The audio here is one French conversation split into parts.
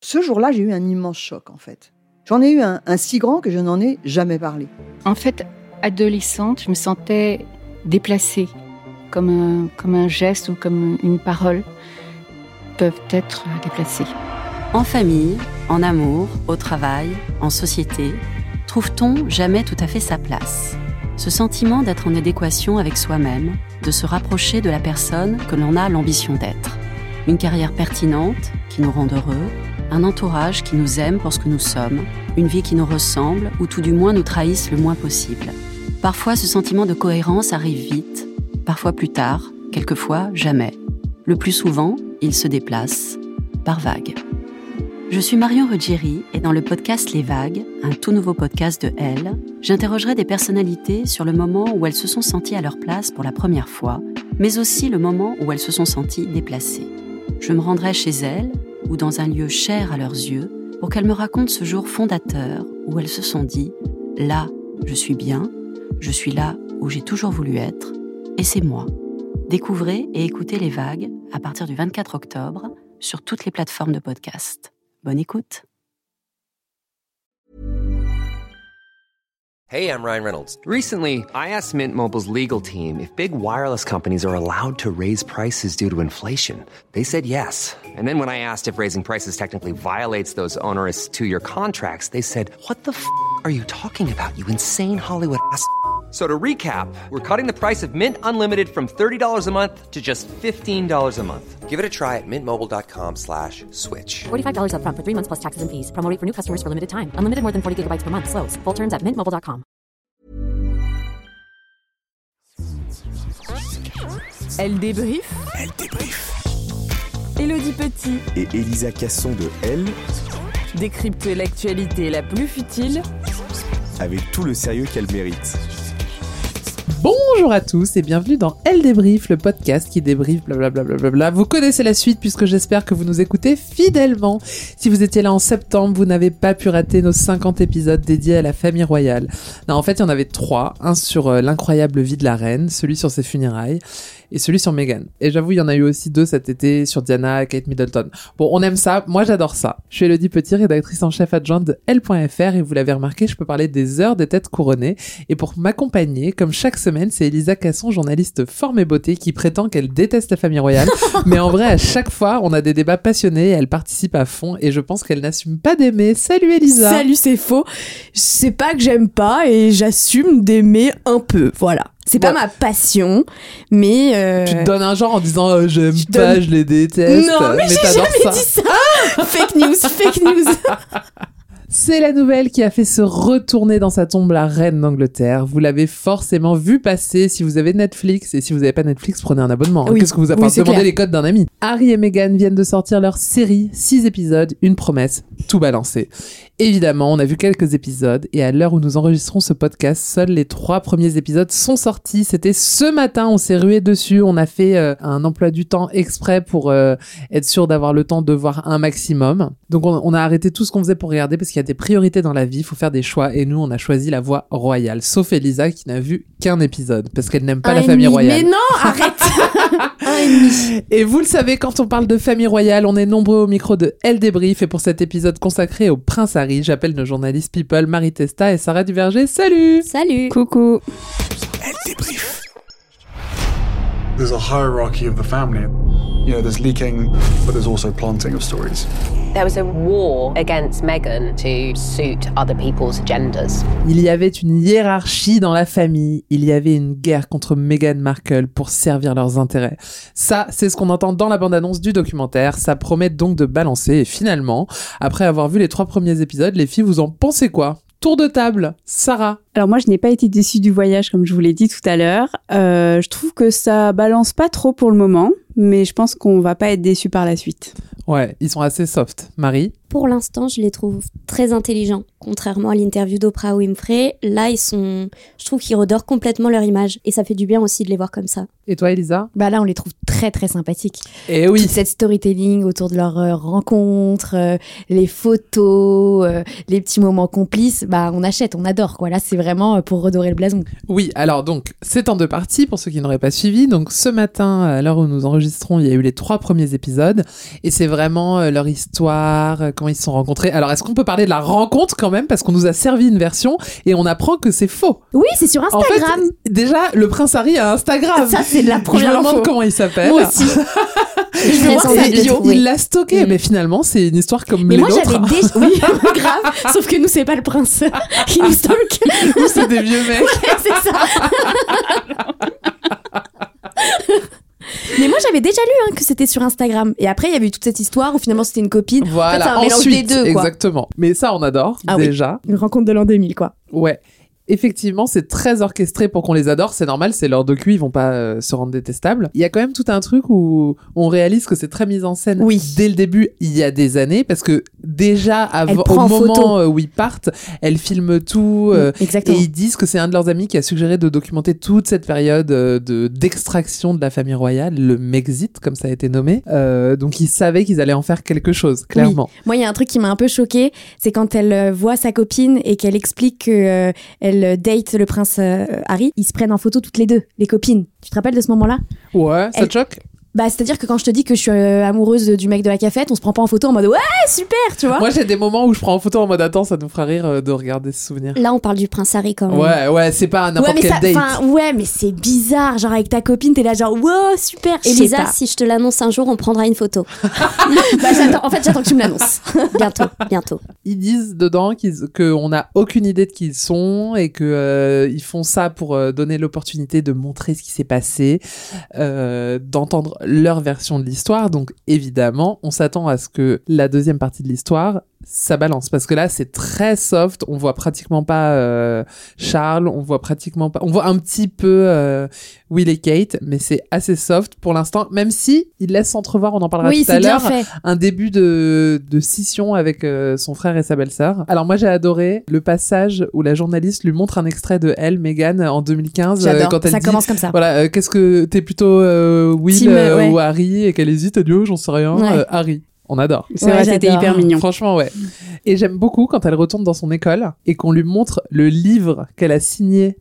Ce jour-là, j'ai eu un immense choc, en fait. J'en ai eu un si grand que je n'en ai jamais parlé. En fait, adolescente, je me sentais déplacée, comme un geste ou comme une parole peuvent être déplacées. En famille, en amour, au travail, en société, trouve-t-on jamais tout à fait sa place ? Ce sentiment d'être en adéquation avec soi-même, de se rapprocher de la personne que l'on a l'ambition d'être. Une carrière pertinente qui nous rend heureux, un entourage qui nous aime pour ce que nous sommes, une vie qui nous ressemble ou tout du moins nous trahisse le moins possible. Parfois, ce sentiment de cohérence arrive vite, parfois plus tard, quelquefois jamais. Le plus souvent, il se déplace par vagues. Je suis Marion Ruggieri et dans le podcast Les Vagues, un tout nouveau podcast de Elle, j'interrogerai des personnalités sur le moment où elles se sont senties à leur place pour la première fois, mais aussi le moment où elles se sont senties déplacées. Je me rendrai chez elles ou dans un lieu cher à leurs yeux pour qu'elles me racontent ce jour fondateur où elles se sont dit « Là, je suis bien, je suis là où j'ai toujours voulu être, et c'est moi ». Découvrez et écoutez Les Vagues à partir du 24 octobre sur toutes les plateformes de podcast. Bonne écoute. Hey, I'm Ryan Reynolds. Recently, I asked Mint Mobile's legal team if big wireless companies are allowed to raise prices due to inflation. They said yes. And then when I asked if raising prices technically violates those onerous two-year contracts, they said, "What the f*** are you talking about, you insane Hollywood ass?" So to recap, we're cutting the price of Mint Unlimited from $30 a month to just $15 a month. Give it a try at mintmobile.com/switch. $45 up front for 3 months plus taxes and fees. Promo rate for new customers for limited time. Unlimited more than 40 gigabytes per month. Slows full terms at mintmobile.com. Elle débrief. Elle débrief. Élodie Petit Et Elisa Casson de Elle décrypte l'actualité la plus futile avec tout le sérieux qu'elle mérite. Bonjour à tous et bienvenue dans Elle débrief, le podcast qui débriefe blablabla. Vous connaissez la suite puisque j'espère que vous nous écoutez fidèlement. Si vous étiez là en septembre, vous n'avez pas pu rater nos 50 épisodes dédiés à la famille royale. Non, en fait, il y en avait 3. Un sur l'incroyable vie de la reine, celui sur ses funérailles et celui sur Meghan. Et j'avoue, il y en a eu aussi 2 cet été sur Diana, Kate Middleton. Bon, on aime ça, moi j'adore ça. Je suis Élodie Petit, rédactrice en chef adjointe de Elle.fr et vous l'avez remarqué, je peux parler des heures des têtes couronnées. Et pour m'accompagner, comme chaque semaine, c'est Elisa Casson, journaliste forme et beauté, qui prétend qu'elle déteste la famille royale. Mais en vrai, à chaque fois, on a des débats passionnés et elle participe à fond et je pense qu'elle n'assume pas d'aimer. Salut Elisa! Salut, c'est faux. C'est pas que j'aime pas et j'assume d'aimer un peu, voilà. C'est pas ma passion, mais... Tu te donnes un genre en disant j'aime pas, je les déteste. Non, mais j'ai t'adores jamais dit ça. Fake news. C'est la nouvelle qui a fait se retourner dans sa tombe la reine d'Angleterre. Vous l'avez forcément vu passer si vous avez Netflix. Et si vous n'avez pas Netflix, prenez un abonnement. Oui. Qu'est-ce que vous avez demandé les codes d'un ami. Harry et Meghan viennent de sortir leur série, 6 épisodes, une promesse, tout balancé. Évidemment, on a vu quelques épisodes et à l'heure où nous enregistrons ce podcast, seuls les 3 premiers épisodes sont sortis. C'était ce matin, on s'est rué dessus. On a fait un emploi du temps exprès pour être sûr d'avoir le temps de voir un maximum. Donc on a arrêté tout ce qu'on faisait pour regarder parce qu'il y a des priorités dans la vie, il faut faire des choix et nous on a choisi la voie royale. Sauf Elisa qui n'a vu qu'un épisode parce qu'elle n'aime pas la famille royale. Mais non, arrête. Et vous le savez, quand on parle de famille royale, on est nombreux au micro de Elle débrief et pour cet épisode consacré au prince Harry, j'appelle nos journalistes people Marie Testa et Sarah Duverger. Salut! Salut. Coucou. Elle débrief. There's a hierarchy of the family. You know, there's leaking, but there's also planting of stories. There was a war against Meghan to suit other people's agendas. Il y avait une hiérarchie dans la famille, il y avait une guerre contre Meghan Markle pour servir leurs intérêts. Ça, c'est ce qu'on entend dans la bande-annonce du documentaire, ça promet donc de balancer et finalement, après avoir vu les 3 premiers épisodes, les filles, vous en pensez quoi ? Tour de table, Sarah. Alors moi, je n'ai pas été déçue du voyage, comme je vous l'ai dit tout à l'heure. Je trouve que ça balance pas trop pour le moment, mais je pense qu'on va pas être déçus par la suite. Ouais, ils sont assez soft. Marie ? Pour l'instant, je les trouve très intelligents. Contrairement à l'interview d'Oprah Winfrey, là, je trouve qu'ils redorent complètement leur image. Et ça fait du bien aussi de les voir comme ça. Et toi, Elisa ? Bah là, on les trouve très très sympathiques. Et oui. Toute cette storytelling autour de leur rencontre, les photos, les petits moments complices, bah on achète, on adore quoi. Là, c'est vraiment pour redorer le blason. Oui, alors donc, c'est en 2 parties pour ceux qui n'auraient pas suivi. Donc ce matin, à l'heure où nous enregistrons, il y a eu les 3 premiers épisodes. Et c'est vraiment leur histoire, comment ils se sont rencontrés. Alors, est-ce qu'on peut parler de la rencontre quand même, parce qu'on nous a servi une version et on apprend que c'est faux. Oui, c'est sur Instagram. En fait, déjà, le prince Harry a Instagram. Ça, c'est la première Je me demande info. comment il s'appelle. Moi aussi. Il l'a stocké, mais finalement, c'est une histoire comme mais les moi, autres. j'avais déjà... Oui, grave. Sauf que nous, c'est pas le prince qui nous stocke. Nous, c'est des vieux mecs. Ouais, c'est ça. Mais moi j'avais déjà lu que c'était sur Instagram. Et après il y avait eu toute cette histoire où finalement c'était une copine. Voilà, en fait, c'est un mélange ensuite, des deux, quoi. exactement. Mais ça on adore déjà. Oui. Une rencontre de l'an 2000 quoi. Ouais. Effectivement, c'est très orchestré pour qu'on les adore. C'est normal, c'est leur docu, ils vont pas se rendre détestables. Il y a quand même tout un truc où on réalise que c'est très mis en scène dès le début, il y a des années, parce que déjà au moment où ils partent, elle filme tout et ils disent que c'est un de leurs amis qui a suggéré de documenter toute cette période d'extraction de la famille royale, le Mexit, comme ça a été nommé. Donc ils savaient qu'ils allaient en faire quelque chose, clairement. Oui. Moi, il y a un truc qui m'a un peu choquée, c'est quand elle voit sa copine et qu'elle explique que elle date le prince Harry, ils se prennent en photo toutes les deux, les copines. Tu te rappelles de ce moment-là ? Ouais, ça te choque ? Bah, c'est-à-dire que quand je te dis que je suis amoureuse du mec de la cafette, on se prend pas en photo en mode ouais, super, tu vois. Moi, j'ai des moments où je prends en photo en mode attends, ça nous fera rire de regarder ce souvenir. Là, on parle du prince Harry quand même. Ouais, c'est pas n'importe quel date. Ouais, mais c'est bizarre. Genre, avec ta copine, t'es là, genre, wow, super. Elisa, si je te l'annonce un jour, on prendra une photo. Bah, j'attends que tu me l'annonces. Bientôt. Ils disent dedans qu'on n'a aucune idée de qui ils sont et que ils font ça pour donner l'opportunité de montrer ce qui s'est passé, d'entendre leur version de l'histoire. Donc évidemment, on s'attend à ce que la deuxième partie de l'histoire, ça balance. Parce que là, c'est très soft. On voit pratiquement pas Charles, on voit un petit peu Will et Kate, mais c'est assez soft pour l'instant, même si il laisse entrevoir, on en parlera tout à l'heure, un début de scission avec son frère et sa belle-sœur. Alors moi, j'ai adoré le passage où la journaliste lui montre un extrait de elle, Meghan, en 2015. Quand elle ça dit, commence comme ça. Voilà, qu'est-ce que t'es plutôt Will ou Harry, et qu'elle hésite, elle dit j'en sais rien, Harry. On adore. C'est vrai, c'était hyper mignon. Franchement, ouais. Et j'aime beaucoup quand elle retourne dans son école et qu'on lui montre le livre qu'elle a signé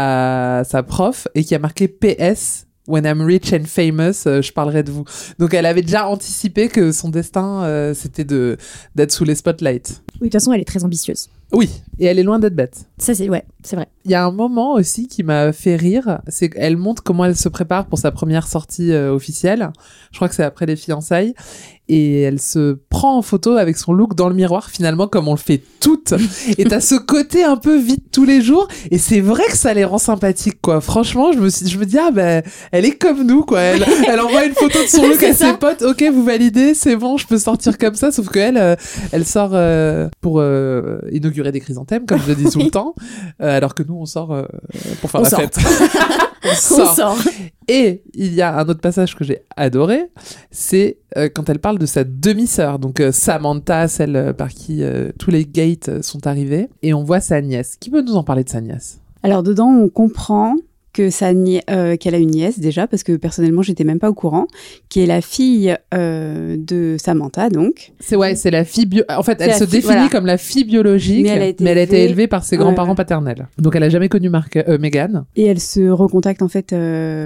à sa prof et qui a marqué PS. When I'm rich and famous, je parlerai de vous. Donc elle avait déjà anticipé que son destin, c'était d'être sous les spotlights. Oui, de toute façon, elle est très ambitieuse. Oui, et elle est loin d'être bête. Ça, c'est vrai. Il y a un moment aussi qui m'a fait rire, c'est qu'elle montre comment elle se prépare pour sa première sortie officielle. Je crois que c'est après les fiançailles. Et elle se prend en photo avec son look dans le miroir, finalement, comme on le fait toutes. Et t'as ce côté un peu vide tous les jours. Et c'est vrai que ça les rend sympathiques, quoi. Franchement, je me dis, elle est comme nous, quoi. Elle envoie une photo de son look à ses potes. Ok, vous validez, c'est bon, je peux sortir comme ça. Sauf qu'elle, elle sort pour inaugurer des chrysanthèmes, comme je le dis tout le temps. Alors que nous, on sort pour faire la fête. On sort. Et il y a un autre passage que j'ai adoré, c'est quand elle parle de sa demi-sœur, donc Samantha, celle par qui tous les gates sont arrivés, et on voit sa nièce. Qui peut nous en parler de sa nièce ? Alors dedans, on comprend que qu'elle a une nièce déjà, parce que personnellement, j'étais même pas au courant, qui est la fille de Samantha, donc. C'est la fille en fait, elle se définit comme la fille biologique, mais elle a été élevée par ses grands-parents paternels. Donc elle a jamais connu Meghan. Et elle se recontacte en fait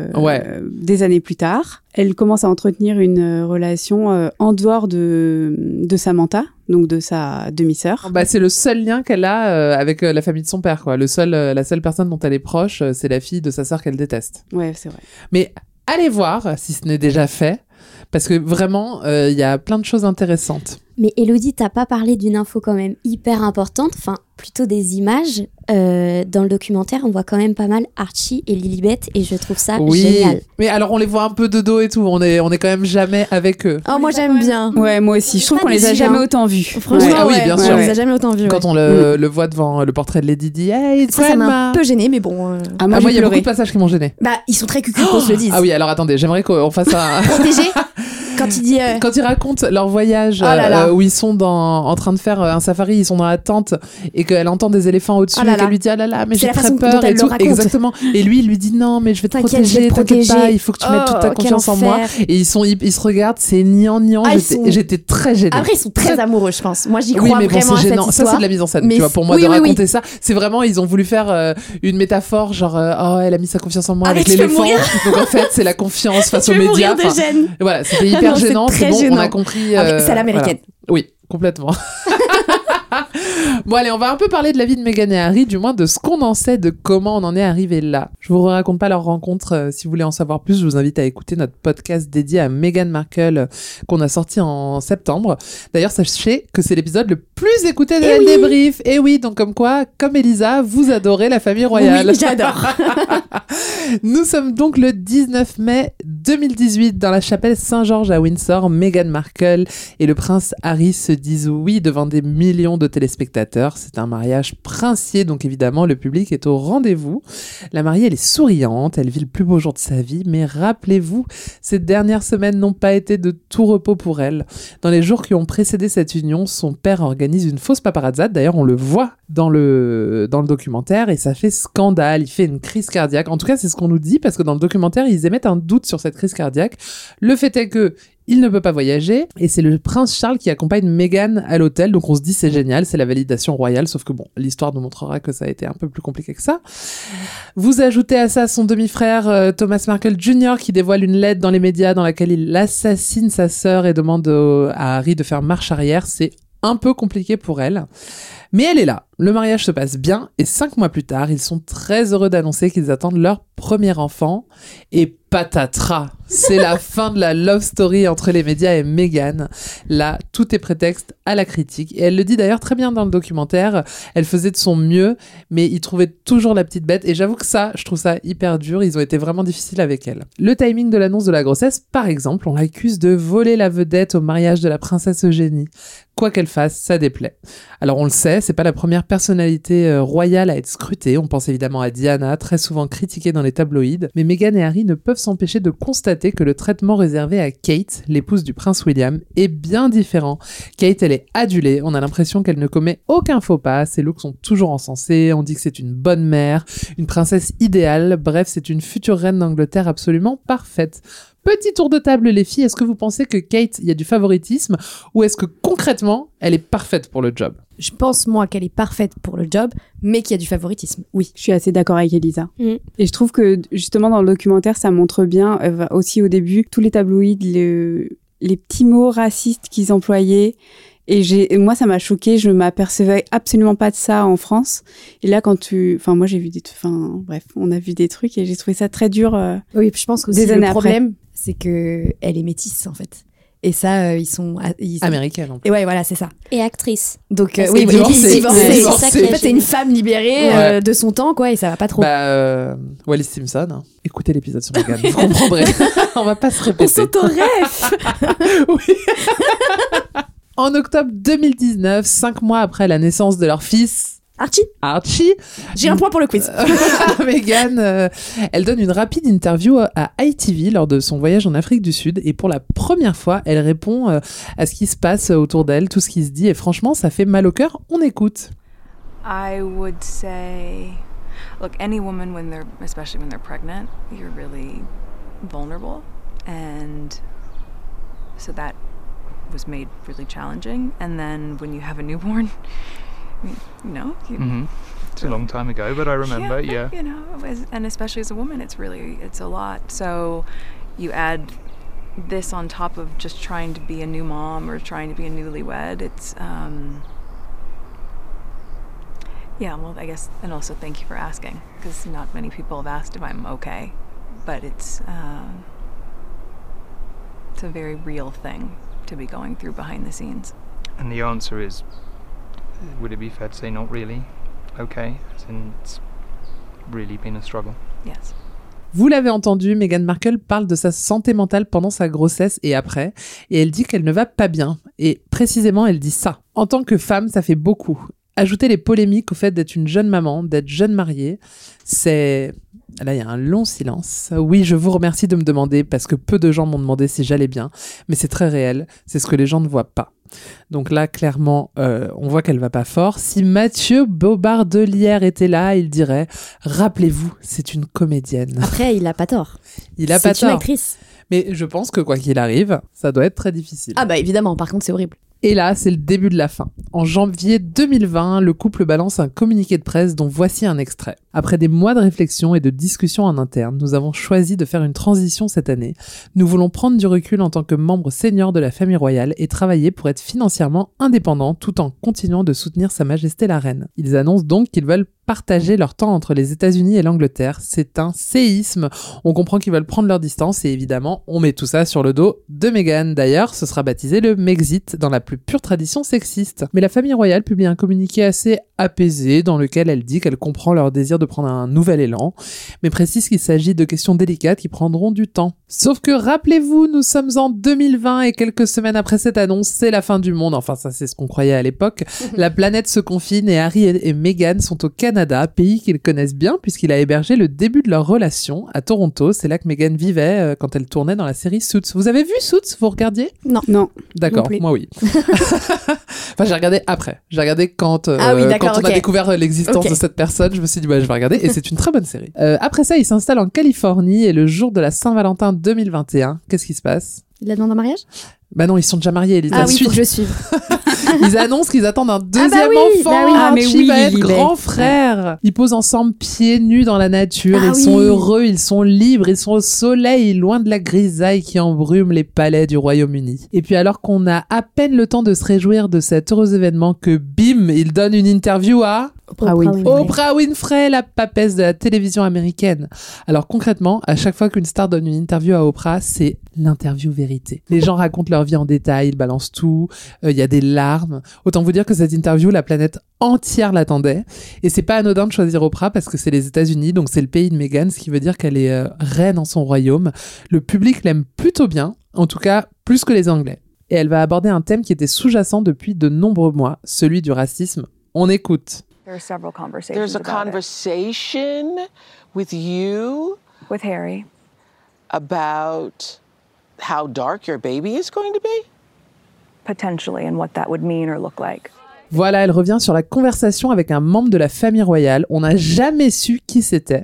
des années plus tard. Elle commence à entretenir une relation en dehors de Samantha, donc de sa demi-sœur. Bah, c'est le seul lien qu'elle a avec la famille de son père, quoi. La seule personne dont elle est proche, c'est la fille de sa sœur qu'elle déteste. Ouais, c'est vrai. Mais allez voir, si ce n'est déjà fait, parce que vraiment, il y a plein de choses intéressantes. Mais Élodie, t'as pas parlé d'une info quand même hyper importante, enfin plutôt des images. Dans le documentaire, on voit quand même pas mal Archie et Lilibet et je trouve ça génial. Mais alors on les voit un peu de dos et tout, on est quand même jamais avec eux. Oh, moi j'aime bien. Ouais, moi aussi. Je trouve qu'on les a jamais autant vus. Franchement, oui, bien sûr. On les a jamais autant vus. Quand on le voit devant le portrait de Lady Di, hey, ça m'a un peu gêné, mais bon. Moi, il y a beaucoup de passages qui m'ont gêné. Bah, ils sont très cucu, qu'on se le dise. Ah oui, alors attendez, j'aimerais qu'on fasse un. Protégé. Quand il dit. Quand ils racontent leur voyage où ils sont en train de faire un safari, ils sont dans la tente et qu'elle entend des éléphants au-dessus et qu'elle lui dit ah là là, mais j'ai très peur et tout. Exactement. Et lui, il lui dit non, mais je vais te protéger, t'inquiète pas, il faut que tu mettes toute ta confiance en moi. Et ils se regardent, c'est niant. J'étais très gênée. Après, ils sont très amoureux, je pense. Moi, j'y crois vraiment à cette histoire. Ça, c'est de la mise en scène, tu vois. Pour moi, de raconter ça, c'est vraiment, ils ont voulu faire une métaphore, genre, oh, elle a mis sa confiance en moi avec l'éléphant. Donc en fait, c'est la confiance face aux médias. Voilà, c'était hyper gênant. C'est bon, on a compris. C'est à l'américaine. Oui. complètement. Bon allez, on va un peu parler de la vie de Meghan et Harry, du moins de ce qu'on en sait, de comment on en est arrivé là. Je vous raconte pas leur rencontre, si vous voulez en savoir plus, je vous invite à écouter notre podcast dédié à Meghan Markle qu'on a sorti en septembre. D'ailleurs, sachez que c'est l'épisode le plus écouté de Elle Débrief. Et oui, donc comme quoi, comme Elisa, vous adorez la famille royale. Oui, j'adore. Nous sommes donc le 19 mai 2018 dans la chapelle Saint-Georges à Windsor. Meghan Markle et le prince Harry se disent oui devant des millions de téléspectateurs. C'est un mariage princier, donc évidemment le public est au rendez-vous. La mariée, elle est souriante, elle vit le plus beau jour de sa vie, mais rappelez-vous, ces dernières semaines n'ont pas été de tout repos pour elle. Dans les jours qui ont précédé cette union, son père organise une fausse paparazzade. D'ailleurs, on le voit dans le documentaire et ça fait scandale. Il fait une crise cardiaque. En tout cas, c'est ce qu'on nous dit parce que dans le documentaire, ils émettent un doute sur cette crise cardiaque. Le fait est que il ne peut pas voyager et c'est le prince Charles qui accompagne Meghan à l'hôtel. Donc on se dit c'est génial, c'est la validation royale. Sauf que bon, l'histoire nous montrera que ça a été un peu plus compliqué que ça. Vous ajoutez à ça son demi-frère Thomas Markle Jr. qui dévoile une lettre dans les médias dans laquelle il assassine sa sœur et demande à Harry de faire marche arrière. C'est un peu compliqué pour elle. Mais elle est là. Le mariage se passe bien et 5 mois plus tard, ils sont très heureux d'annoncer qu'ils attendent leur premier enfant. Et patatras, c'est la fin de la love story entre les médias et Meghan. Là, tout est prétexte à la critique. Et elle le dit d'ailleurs très bien dans le documentaire. Elle faisait de son mieux, mais ils trouvaient toujours la petite bête. Et j'avoue que ça, je trouve ça hyper dur. Ils ont été vraiment difficiles avec elle. Le timing de l'annonce de la grossesse, par exemple, on l'accuse de voler la vedette au mariage de la princesse Eugénie. Quoi qu'elle fasse, ça déplaît. Alors on le sait, c'est pas la première personnalité royale à être scrutée. On pense évidemment à Diana, très souvent critiquée dans les tabloïds. Mais Meghan et Harry ne peuvent s'empêcher de constater que le traitement réservé à Kate, l'épouse du prince William, est bien différent. Kate, elle est adulée. On a l'impression qu'elle ne commet aucun faux pas. Ses looks sont toujours encensés. On dit que c'est une bonne mère, une princesse idéale. Bref, c'est une future reine d'Angleterre absolument parfaite. Petit tour de table, les filles. Est-ce que vous pensez que Kate, il y a du favoritisme ou est-ce que concrètement, elle est parfaite pour le job ? Je pense, moi, qu'elle est parfaite pour le job, mais qu'il y a du favoritisme, oui. Je suis assez d'accord avec Elisa. Et je trouve que, justement, dans le documentaire, ça montre bien, aussi au début, tous les tabloïds, les petits mots racistes qu'ils employaient. Et moi, ça m'a choquée. Je m'apercevais absolument pas de ça en France. Et là, moi, j'ai vu on a vu des trucs et j'ai trouvé ça très dur. Oui, je pense que aussi le problème, c'est que elle est métisse, en fait. Et ça, ils sont américaines. Et ouais, voilà, c'est ça. Et actrice. Donc oui, divorcée. En fait, c'est une femme libérée de son temps, quoi, et ça va pas trop. Wallis Simpson. Hein. Écoutez l'épisode sur Meghan, vous comprendrez. On va pas se répéter. On s'autoref. Oui. En octobre 2019, 5 mois après la naissance de leur fils, Archie. J'ai un point pour le quiz. Meghan, elle donne une rapide interview à ITV lors de son voyage en Afrique du Sud et pour la première fois, elle répond à ce qui se passe autour d'elle, tout ce qui se dit et franchement, ça fait mal au cœur. On écoute. I would say, look, any woman especially when they're pregnant, you're really vulnerable and so that was made really challenging and then when you have a newborn it's a long time ago, but I remember, yeah. You know, and especially as a woman, it's a lot. So you add this on top of just trying to be a new mom or trying to be a newlywed. It's, I guess, and also thank you for asking, because not many people have asked if I'm okay, but it's a very real thing to be going through behind the scenes. And the answer is, would it be fair to say not really okay, since it's really been a struggle? Yes. Vous l'avez entendu, Meghan Markle parle de sa santé mentale pendant sa grossesse et après, et elle dit qu'elle ne va pas bien. Et précisément, elle dit ça. En tant que femme, ça fait beaucoup. Ajouter les polémiques au fait d'être une jeune maman, d'être jeune mariée, c'est... Là, il y a un long silence. Oui, je vous remercie de me demander parce que peu de gens m'ont demandé si j'allais bien, mais c'est très réel, c'est ce que les gens ne voient pas. Donc là, clairement, on voit qu'elle va pas fort. Si Mathieu Bobardelière était là, il dirait « Rappelez-vous, c'est une comédienne. » Après, il a pas tort. Il a pas tort. C'est une actrice. Mais je pense que quoi qu'il arrive, ça doit être très difficile. Ah bah évidemment, par contre, c'est horrible. Et là, c'est le début de la fin. En janvier 2020, le couple balance un communiqué de presse dont voici un extrait. Après des mois de réflexion et de discussions en interne, nous avons choisi de faire une transition cette année. Nous voulons prendre du recul en tant que membres seniors de la famille royale et travailler pour être financièrement indépendants tout en continuant de soutenir Sa Majesté la Reine. Ils annoncent donc qu'ils veulent partager leur temps entre les États-Unis et l'Angleterre. C'est un séisme. On comprend qu'ils veulent prendre leur distance et évidemment, on met tout ça sur le dos de Meghan. D'ailleurs, ce sera baptisé le Mexit dans la plus pure tradition sexiste. Mais la famille royale publie un communiqué assez apaisé dans lequel elle dit qu'elle comprend leur désir de prendre un nouvel élan, mais précise qu'il s'agit de questions délicates qui prendront du temps. Sauf que rappelez-vous, nous sommes en 2020 et quelques semaines après cette annonce, c'est la fin du monde. Enfin, ça c'est ce qu'on croyait à l'époque. La planète se confine et Harry et Meghan sont au Canada, pays qu'ils connaissent bien puisqu'il a hébergé le début de leur relation à Toronto. C'est là que Meghan vivait quand elle tournait dans la série Suits. Vous avez vu Suits? Vous regardiez? Non. D'accord, moi oui. Enfin, j'ai regardé après. J'ai regardé quand on a découvert l'existence de cette personne. Je me suis dit, je vais regarder. Et c'est une très bonne série. Après ça, ils s'installent en Californie et le jour de la Saint-Valentin 2021, qu'est-ce qui se passe? Il la demande en mariage? Bah non, ils sont déjà mariés, Elisa. Ah oui, faut que je suive. Ils annoncent qu'ils attendent un deuxième enfant. Archie va être grand frère. Ils posent ensemble pieds nus dans la nature. Ils sont heureux, ils sont libres, ils sont au soleil, loin de la grisaille qui embrume les palais du Royaume-Uni. Et puis alors qu'on a à peine le temps de se réjouir de cet heureux événement que bim, il donne une interview à Oprah Winfrey, la papesse de la télévision américaine. Alors concrètement, à chaque fois qu'une star donne une interview à Oprah, c'est l'interview vérité. Les gens racontent leur vie en détail, ils balancent tout, il y a des larmes. Autant vous dire que cette interview, la planète entière l'attendait. Et c'est pas anodin de choisir Oprah parce que c'est les États-Unis, donc c'est le pays de Meghan, ce qui veut dire qu'elle est reine en son royaume. Le public l'aime plutôt bien, en tout cas plus que les Anglais. Et elle va aborder un thème qui était sous-jacent depuis de nombreux mois, celui du racisme. On écoute. There's a conversation with you, with Harry, about how dark your baby is going to be? Potentially, and what that would mean or look like. Voilà, elle revient sur la conversation avec un membre de la famille royale. On n'a jamais su qui c'était.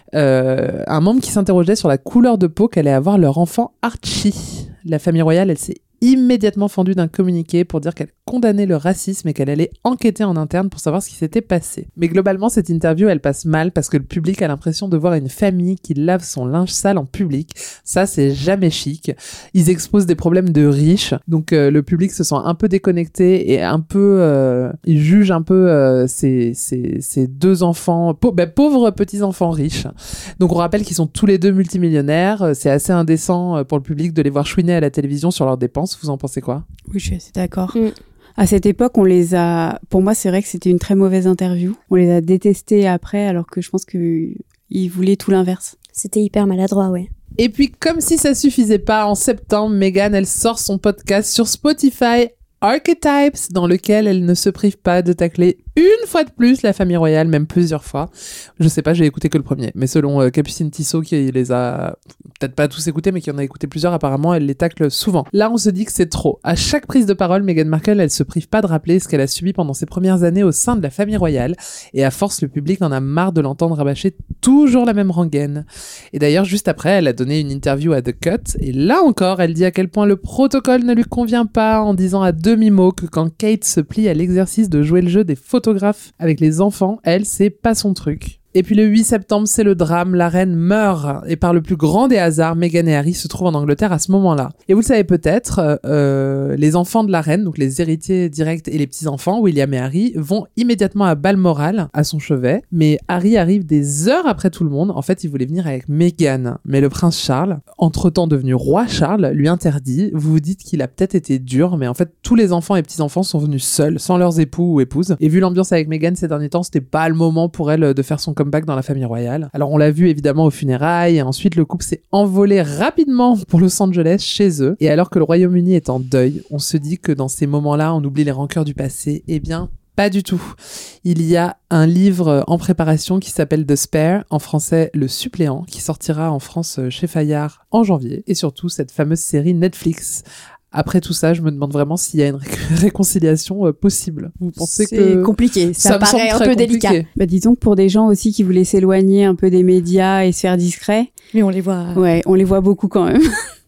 Un membre qui s'interrogeait sur la couleur de peau qu'allait avoir leur enfant Archie. La famille royale, elle s'est immédiatement fendue d'un communiqué pour dire qu'elle condamnait le racisme et qu'elle allait enquêter en interne pour savoir ce qui s'était passé. Mais globalement, cette interview, elle passe mal parce que le public a l'impression de voir une famille qui lave son linge sale en public. Ça, c'est jamais chic. Ils exposent des problèmes de riches, donc le public se sent un peu déconnecté et un peu... il juge un peu ces deux enfants, pauvres petits-enfants riches. Donc on rappelle qu'ils sont tous les deux multimillionnaires. C'est assez indécent pour le public de les voir chouiner à la télévision sur leurs dépenses. Vous en pensez quoi? Oui, je suis assez d'accord. À cette époque, pour moi, c'est vrai que c'était une très mauvaise interview. On les a détestés après, alors que je pense qu'ils voulaient tout l'inverse. C'était hyper maladroit, ouais. Et puis, comme si ça suffisait pas, en septembre, Meghan, elle sort son podcast sur Spotify, Archetypes, dans lequel elle ne se prive pas de tacler une fois de plus la famille royale, même plusieurs fois. Je sais pas, j'ai écouté que le premier, mais selon Capucine Tissot, qui les a peut-être pas tous écoutés, mais qui en a écouté plusieurs, apparemment, elle les tacle souvent. Là, on se dit que c'est trop. À chaque prise de parole, Meghan Markle, elle se prive pas de rappeler ce qu'elle a subi pendant ses premières années au sein de la famille royale, et à force, le public en a marre de l'entendre rabâcher toujours la même rengaine. Et d'ailleurs, juste après, elle a donné une interview à The Cut, et là encore, elle dit à quel point le protocole ne lui convient pas, en disant à demi-mot que quand Kate se plie à l'exercice de jouer le jeu des photographes avec les enfants, elle, c'est pas son truc. Et puis le 8 septembre, c'est le drame, la reine meurt. Et par le plus grand des hasards, Meghan et Harry se trouvent en Angleterre à ce moment-là. Et vous le savez peut-être, les enfants de la reine, donc les héritiers directs et les petits-enfants, William et Harry, vont immédiatement à Balmoral, à son chevet. Mais Harry arrive des heures après tout le monde. En fait, il voulait venir avec Meghan. Mais le prince Charles, entre-temps devenu roi Charles, lui interdit. Vous vous dites qu'il a peut-être été dur, mais en fait, tous les enfants et petits-enfants sont venus seuls, sans leurs époux ou épouses. Et vu l'ambiance avec Meghan ces derniers temps, c'était pas le moment pour elle de faire son comeback dans la famille royale. Alors on l'a vu évidemment aux funérailles, et ensuite le couple s'est envolé rapidement pour Los Angeles chez eux. Et alors que le Royaume-Uni est en deuil, on se dit que dans ces moments-là, on oublie les rancœurs du passé. Eh bien, pas du tout. Il y a un livre en préparation qui s'appelle The Spare, en français Le Suppléant, qui sortira en France chez Fayard en janvier. Et surtout cette fameuse série Netflix. Après tout ça, je me demande vraiment s'il y a une réconciliation possible. Vous pensez que c'est compliqué, ça me paraît un peu délicat. Bah, disons que pour des gens aussi qui voulaient s'éloigner un peu des médias et se faire discret. Mais on les voit. Ouais, on les voit beaucoup quand même.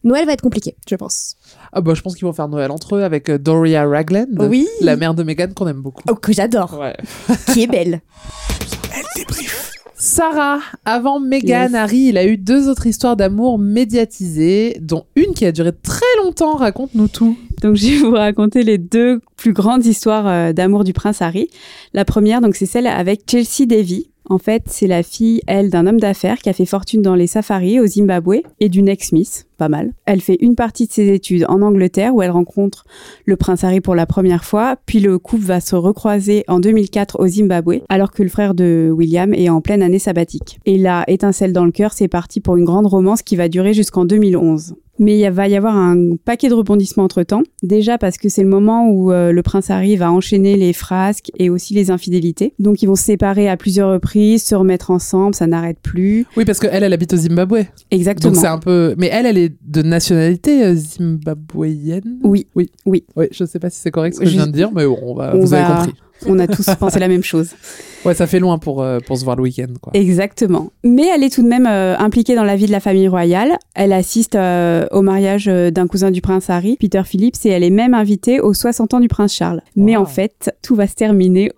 Noël va être compliqué, je pense. Ah bah je pense qu'ils vont faire Noël entre eux avec Doria Ragland, oui. La mère de Meghan qu'on aime beaucoup. Oh, que j'adore. Ouais. Qui est belle. Elle débrief. Sarah, avant Meghan, Harry, il a eu 2 autres histoires d'amour médiatisées, dont une qui a duré très longtemps. Raconte-nous tout. Donc, je vais vous raconter les 2 plus grandes histoires d'amour du prince Harry. La première, donc, c'est celle avec Chelsea Davy. En fait, c'est la fille, elle, d'un homme d'affaires qui a fait fortune dans les safaris au Zimbabwe et d'une ex-Miss. Pas mal. Elle fait une partie de ses études en Angleterre où elle rencontre le prince Harry pour la première fois, puis le couple va se recroiser en 2004 au Zimbabwe, alors que le frère de William est en pleine année sabbatique. Et là, étincelle dans le cœur, c'est parti pour une grande romance qui va durer jusqu'en 2011. Mais il va y avoir un paquet de rebondissements entre-temps. Déjà parce que c'est le moment où le prince Harry va enchaîner les frasques et aussi les infidélités. Donc ils vont se séparer à plusieurs reprises, se remettre ensemble, ça n'arrête plus. Oui, parce qu'elle habite au Zimbabwe. Exactement. Donc c'est un peu... Mais elle est de nationalité zimbabwéenne. Oui. Oui, je sais pas si c'est correct ce que je viens de dire, mais bon, vous avez compris. On a tous pensé la même chose. Ouais, ça fait loin pour se voir le week-end, quoi. Exactement. Mais elle est tout de même impliquée dans la vie de la famille royale. Elle assiste au mariage d'un cousin du prince Harry, Peter Phillips, et elle est même invitée aux 60 ans du prince Charles. Wow. Mais en fait, tout va se terminer,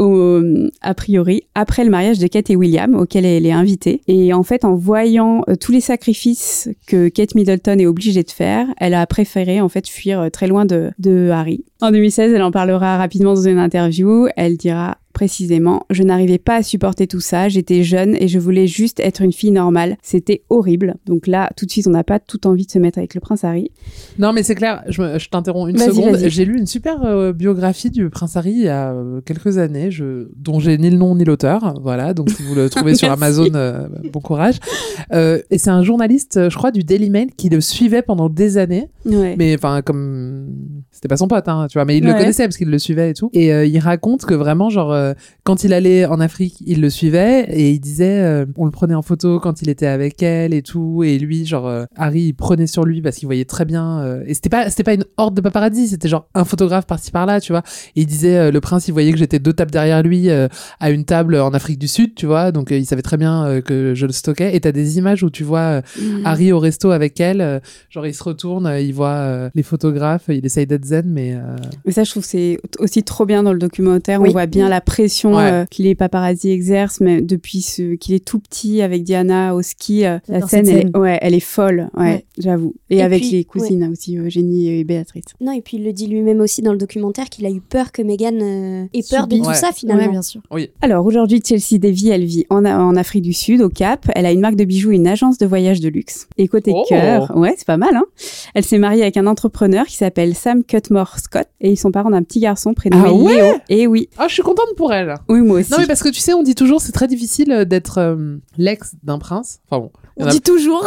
a priori, après le mariage de Kate et William, auquel elle est invitée. Et en fait, en voyant tous les sacrifices que Kate Middleton est obligée de faire, elle a préféré en fait fuir très loin de Harry. En 2016, elle en parlera rapidement dans une interview. Elle dira précisément « Je n'arrivais pas à supporter tout ça, j'étais jeune et je voulais juste être une fille normale. C'était horrible. » Donc là, tout de suite, on n'a pas tout envie de se mettre avec le prince Harry. Non, mais c'est clair, je t'interromps une seconde. J'ai lu une super biographie du prince Harry il y a quelques années, dont j'ai ni le nom ni l'auteur. Voilà, donc si vous le trouvez sur Amazon, bon courage. Et c'est un journaliste, je crois, du Daily Mail qui le suivait pendant des années. Ouais. Mais enfin, comme... C'était pas son pote, hein, tu vois, mais il le connaissait parce qu'il le suivait et tout. Et il raconte que vraiment, genre, quand il allait en Afrique, il le suivait et il disait, on le prenait en photo quand il était avec elle et tout. Et lui, genre, Harry, il prenait sur lui parce qu'il voyait très bien. Et c'était pas une horde de paparazzi, c'était genre un photographe par-ci par-là, tu vois. Et il disait, le prince, il voyait que j'étais 2 tables derrière lui à une table en Afrique du Sud, tu vois. Donc il savait très bien que je le stockais. Et t'as des images où tu vois Harry au resto avec elle, genre il se retourne, il voit les photographes, il essaye d'être zen, mais ça, je trouve, c'est aussi trop bien dans le documentaire. Oui. On voit bien la pression que les paparazzi exercent, mais depuis qu'il est tout petit avec Diana au ski, la scène, elle est folle, j'avoue. Et avec puis, les cousines aussi, Eugénie et Béatrice. Non, et puis il le dit lui-même aussi dans le documentaire qu'il a eu peur que Meghan ait peur de tout ça, finalement. Ouais, bien sûr. Oui. Alors, aujourd'hui, Chelsea Davy, elle vit en Afrique du Sud, au Cap. Elle a une marque de bijoux et une agence de voyage de luxe. Et côté cœur, c'est pas mal, hein. Elle s'est mariée avec un entrepreneur qui s'appelle Sam Cutmore Scott et ils sont parents d'un petit garçon prénommé Léo. Et oui. Ah, je suis contente pour elle. Oui, moi aussi. Non, mais parce que tu sais, on dit toujours c'est très difficile d'être l'ex d'un prince. Enfin bon. On dit toujours.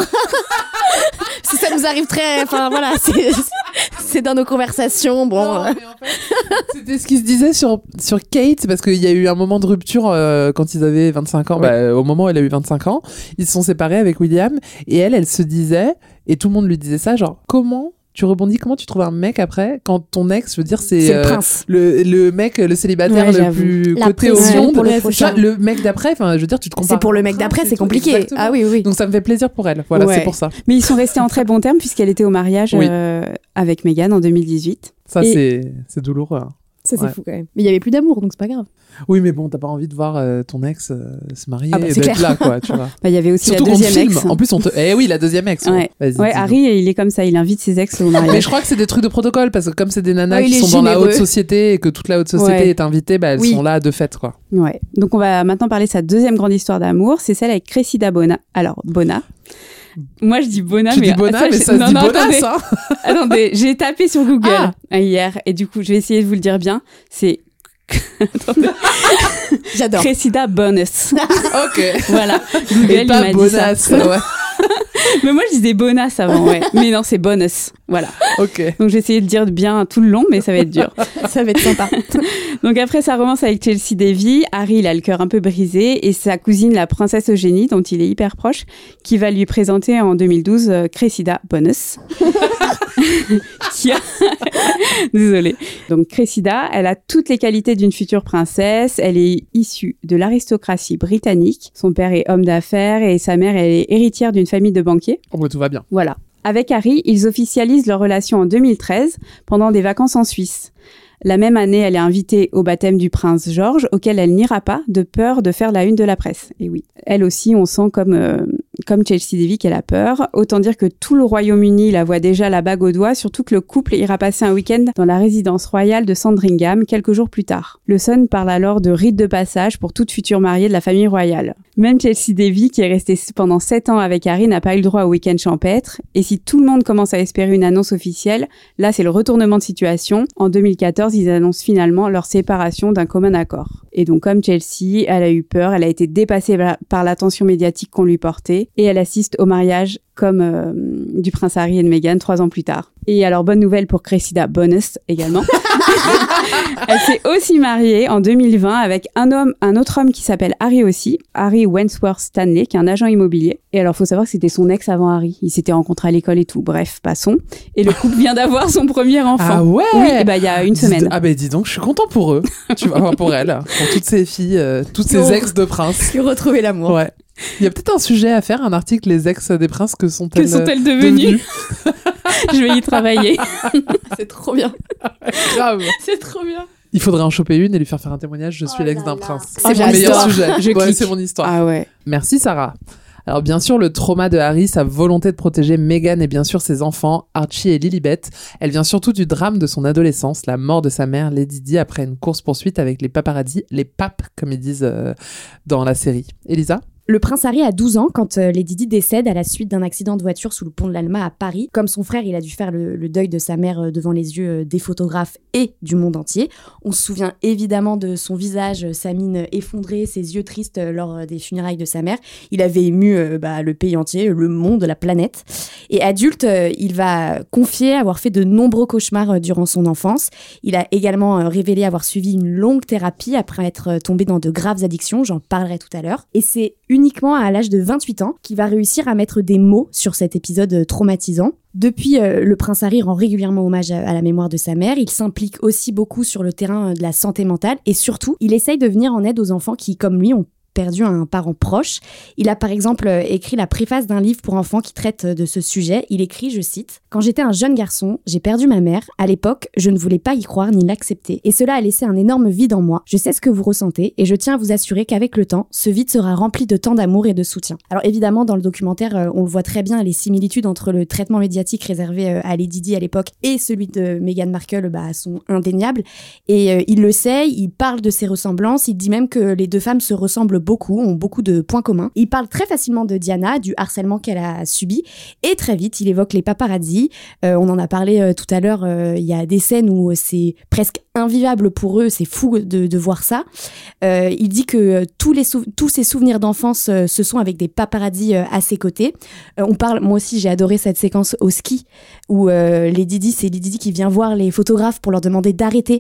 Si ça nous arrive très... Enfin voilà, c'est dans nos conversations. Bon. Non, mais en fait, c'était ce qui se disait sur Kate, parce qu'il y a eu un moment de rupture quand ils avaient 25 ans. Ouais. Au moment où elle a eu 25 ans, ils se sont séparés avec William. Et elle se disait, et tout le monde lui disait ça, genre, comment tu rebondis, comment tu trouves un mec après quand ton ex, je veux dire, c'est le prince, le mec, le célibataire le plus coté au monde, le mec d'après, enfin je veux dire, tu te compares. C'est pour le mec d'après, c'est compliqué. Exactement. Ah oui. Donc ça me fait plaisir pour elle. Voilà, c'est pour ça. Mais ils sont restés en très bons termes puisqu'elle était au mariage avec Meghan en 2018. Ça c'est douloureux. Hein. Ça c'est fou quand même. Mais il y avait plus d'amour, donc c'est pas grave. Oui, mais bon, t'as pas envie de voir ton ex se marier et d'être clair. Là, quoi, tu vois. Il y avait aussi surtout la deuxième ex. En plus, la deuxième ex. Ouais, Harry, il est comme ça, il invite ses ex au mariage. Mais je crois que c'est des trucs de protocole, parce que comme c'est des nanas qui sont dans la haute société et que toute la haute société est invitée, elles sont là de fait, quoi. Ouais. Donc on va maintenant parler de sa deuxième grande histoire d'amour, c'est celle avec Cressida Bona. Alors, Bona. Moi, je dis Bona, mais ça se dit Bona, ça. Attendez, j'ai tapé sur Google hier, et du coup, je vais essayer de vous le dire bien. C'est attendez. J'adore. Cressida Bonus. Ok. Voilà. Google, et pas Bonas. Ouais. Mais moi, je disais Bonas avant, Mais non, c'est Bonus. Voilà. Ok. Donc, j'ai essayé de dire bien tout le long, mais ça va être dur. Ça va être sympa. Donc, après sa romance avec Chelsea Davy, Harry, il a le cœur un peu brisé et sa cousine, la princesse Eugénie, dont il est hyper proche, qui va lui présenter en 2012 Cressida Bonus. Désolée. Donc, Cressida, elle a toutes les qualités d'une future princesse. Elle est issue de l'aristocratie britannique. Son père est homme d'affaires et sa mère, elle est héritière d'une famille de banquiers. Oh, bah, tout va bien. Voilà. Avec Harry, ils officialisent leur relation en 2013 pendant des vacances en Suisse. La même année, elle est invitée au baptême du prince George, auquel elle n'ira pas, de peur de faire la une de la presse. Et oui, elle aussi, on sent comme Chelsea Davy qu'elle a peur. Autant dire que tout le Royaume-Uni la voit déjà la bague au doigt, surtout que le couple ira passer un week-end dans la résidence royale de Sandringham quelques jours plus tard. Le Sun parle alors de rite de passage pour toute future mariée de la famille royale. Même Chelsea Davy, qui est restée pendant 7 ans avec Harry, n'a pas eu le droit au week-end champêtre. Et si tout le monde commence à espérer une annonce officielle, là c'est le retournement de situation. En 2014, ils annoncent finalement leur séparation d'un commun accord. Et donc comme Chelsea, elle a eu peur, elle a été dépassée par l'attention médiatique qu'on lui portait et elle assiste au mariage du prince Harry et de Meghan 3 ans plus tard. Et alors, bonne nouvelle pour Cressida Bonus également. Elle s'est aussi mariée en 2020 avec un autre homme qui s'appelle Harry aussi, Harry Wentworth Stanley, qui est un agent immobilier. Et alors, faut savoir que c'était son ex avant Harry. Ils s'étaient rencontrés à l'école et tout. Bref, passons. Et le couple vient d'avoir son premier enfant. Ah ouais? Oui, et il y a une semaine. Ah dis donc, je suis content pour eux. Tu vois, pour elle, pour toutes ces filles, toutes ces ex de princes. Qui ont retrouvé l'amour. Ouais. Il y a peut-être un sujet à faire, un article, les ex des princes, que sont-elles devenues? Je vais y travailler. C'est trop bien. Grave. C'est trop bien. Il faudrait en choper une et lui faire un témoignage. Je suis l'ex d'un prince. C'est mon meilleur sujet. Ouais, c'est mon histoire. Ah ouais. Merci Sarah. Alors bien sûr, le trauma de Harry, sa volonté de protéger Meghan et bien sûr ses enfants, Archie et Lilibet, elle vient surtout du drame de son adolescence, la mort de sa mère, Lady Di, après une course-poursuite avec les paparazzis, les papes, comme ils disent dans la série. Elisa ? Le prince Harry a 12 ans quand Lady Di décède à la suite d'un accident de voiture sous le pont de l'Alma à Paris. Comme son frère, il a dû faire le deuil de sa mère devant les yeux des photographes et du monde entier. On se souvient évidemment de son visage, sa mine effondrée, ses yeux tristes lors des funérailles de sa mère. Il avait ému le pays entier, le monde, la planète. Et adulte, il va confier avoir fait de nombreux cauchemars durant son enfance. Il a également révélé avoir suivi une longue thérapie après être tombé dans de graves addictions, j'en parlerai tout à l'heure. Et c'est uniquement à l'âge de 28 ans qu'il va réussir à mettre des mots sur cet épisode traumatisant. Depuis, le prince Harry rend régulièrement hommage à la mémoire de sa mère. Il s'implique aussi beaucoup sur le terrain de la santé mentale et surtout, il essaye de venir en aide aux enfants qui, comme lui, ont perdu un parent proche. Il a par exemple écrit la préface d'un livre pour enfants qui traite de ce sujet. Il écrit, je cite, « Quand j'étais un jeune garçon, j'ai perdu ma mère. À l'époque, je ne voulais pas y croire ni l'accepter. Et cela a laissé un énorme vide en moi. Je sais ce que vous ressentez et je tiens à vous assurer qu'avec le temps, ce vide sera rempli de tant d'amour et de soutien. » Alors évidemment, dans le documentaire, on le voit très bien, les similitudes entre le traitement médiatique réservé à Lady Di à l'époque et celui de Meghan Markle sont indéniables. Et il le sait, il parle de ses ressemblances, il dit même que les deux femmes se ressemblent beaucoup, ont beaucoup de points communs. Il parle très facilement de Diana, du harcèlement qu'elle a subi, et très vite, il évoque les paparazzis. On en a parlé tout à l'heure, il y a des scènes où c'est presque invivable pour eux, c'est fou de voir ça. Il dit que tous ses souvenirs d'enfance se sont avec des paparazzis à ses côtés. Moi aussi, j'ai adoré cette séquence au ski, où c'est Lady Di qui vient voir les photographes pour leur demander d'arrêter,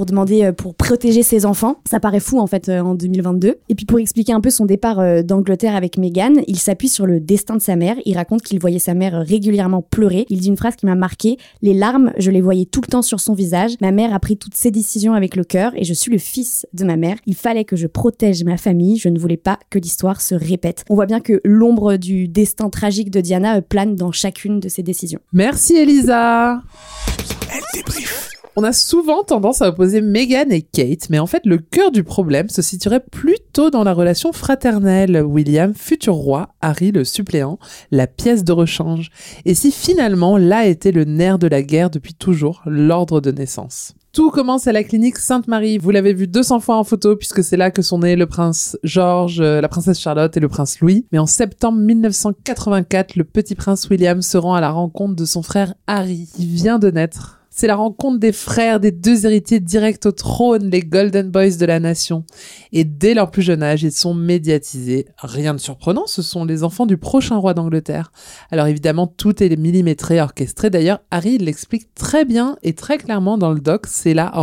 pour protéger ses enfants. Ça paraît fou, en fait, en 2022. Et puis, pour expliquer un peu son départ d'Angleterre avec Meghan, il s'appuie sur le destin de sa mère. Il raconte qu'il voyait sa mère régulièrement pleurer. Il dit une phrase qui m'a marquée. « Les larmes, je les voyais tout le temps sur son visage. Ma mère a pris toutes ses décisions avec le cœur et je suis le fils de ma mère. Il fallait que je protège ma famille. Je ne voulais pas que l'histoire se répète. » On voit bien que l'ombre du destin tragique de Diana plane dans chacune de ses décisions. Merci Elisa. Elle débrief. On a souvent tendance à opposer Meghan et Kate, mais en fait, le cœur du problème se situerait plutôt dans la relation fraternelle. William, futur roi, Harry, le suppléant, la pièce de rechange. Et si finalement, là était le nerf de la guerre depuis toujours, l'ordre de naissance. Tout commence à la clinique Sainte-Marie. Vous l'avez vu 200 fois en photo puisque c'est là que sont nés le prince George, la princesse Charlotte et le prince Louis. Mais en septembre 1984, le petit prince William se rend à la rencontre de son frère Harry, qui vient de naître. C'est la rencontre des frères, des deux héritiers directs au trône, les Golden Boys de la nation. Et dès leur plus jeune âge, ils sont médiatisés. Rien de surprenant, ce sont les enfants du prochain roi d'Angleterre. Alors évidemment, tout est millimétré, orchestré. D'ailleurs, Harry l'explique très bien et très clairement dans le doc. C'est la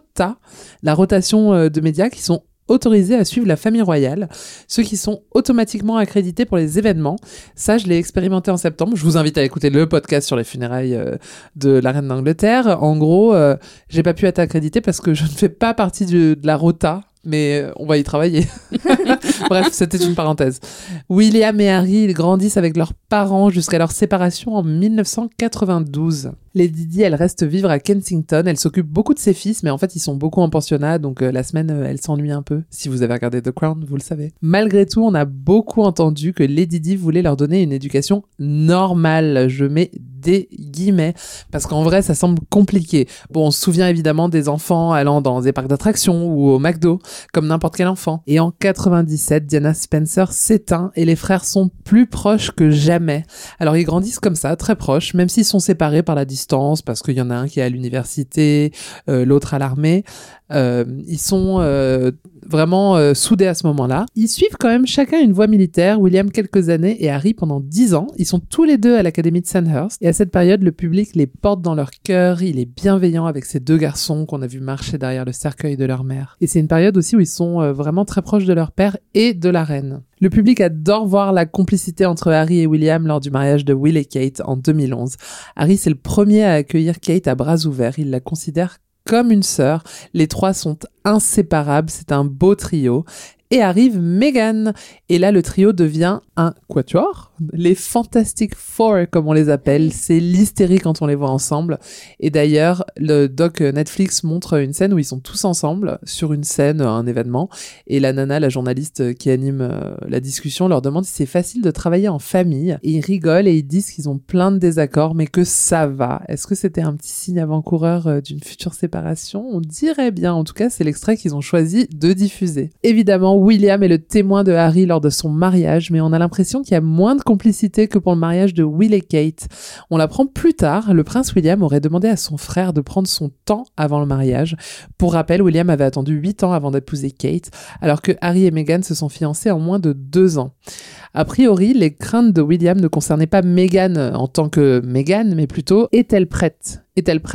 rotation de médias qui sont autorisés à suivre la famille royale, ceux qui sont automatiquement accrédités pour les événements. Ça, je l'ai expérimenté en septembre. Je vous invite à écouter le podcast sur les funérailles de la reine d'Angleterre. En gros, j'ai pas pu être accréditée parce que je ne fais pas partie de la rota mais on va y travailler. Bref, c'était une parenthèse. William et Harry, ils grandissent avec leurs parents jusqu'à leur séparation en 1992. Lady Di, elle reste vivre à Kensington. Elle s'occupe beaucoup de ses fils, mais en fait, ils sont beaucoup en pensionnat, donc la semaine, elle s'ennuie un peu. Si vous avez regardé The Crown, vous le savez. Malgré tout, on a beaucoup entendu que Lady Di voulait leur donner une éducation normale. Je mets des guillemets, parce qu'en vrai, ça semble compliqué. Bon, on se souvient évidemment des enfants allant dans des parcs d'attractions ou au McDo, comme n'importe quel enfant. Et en 97, Diana Spencer s'éteint et les frères sont plus proches que jamais. Alors, ils grandissent comme ça, très proches, même s'ils sont séparés par la distance, parce qu'il y en a un qui est à l'université, l'autre à l'armée. Ils sont vraiment soudés à ce moment-là. Ils suivent quand même chacun une voie militaire, William quelques années et Harry pendant 10 ans. Ils sont tous les deux à l'académie de Sandhurst. Et à cette période, le public les porte dans leur cœur. Il est bienveillant avec ces deux garçons qu'on a vu marcher derrière le cercueil de leur mère. Et c'est une période aussi où ils sont vraiment très proches de leur père et de la reine. Le public adore voir la complicité entre Harry et William lors du mariage de Will et Kate en 2011. Harry, c'est le premier à accueillir Kate à bras ouverts. Il la considère comme une sœur. Les trois sont inséparables. C'est un beau trio. Et arrive Meghan. Et là, le trio devient un quatuor. Les Fantastic Four, comme on les appelle. C'est l'hystérie quand on les voit ensemble. Et d'ailleurs, le doc Netflix montre une scène où ils sont tous ensemble sur une scène, un événement. Et la nana, la journaliste qui anime la discussion, leur demande si c'est facile de travailler en famille. Et ils rigolent et ils disent qu'ils ont plein de désaccords, mais que ça va. Est-ce que c'était un petit signe avant-coureur d'une future séparation? On dirait bien. En tout cas, c'est l'extrait qu'ils ont choisi de diffuser. Évidemment, William est le témoin de Harry lors de son mariage, mais on a l'impression qu'il y a moins de complicité que pour le mariage de Will et Kate. On l'apprend plus tard, le prince William aurait demandé à son frère de prendre son temps avant le mariage. Pour rappel, William avait attendu 8 ans avant d'épouser Kate, alors que Harry et Meghan se sont fiancés en moins de 2 ans. A priori, les craintes de William ne concernaient pas Meghan en tant que Meghan, mais plutôt est-elle prête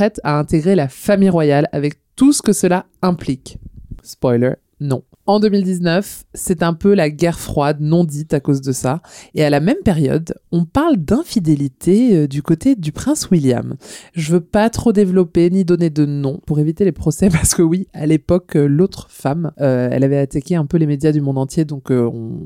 à intégrer la famille royale avec tout ce que cela implique? Spoiler, non. En 2019, c'est un peu la guerre froide non dite à cause de ça. Et à la même période, on parle d'infidélité du côté du prince William. Je veux pas trop développer ni donner de nom pour éviter les procès parce que oui, à l'époque, l'autre femme, elle avait attaqué un peu les médias du monde entier, donc on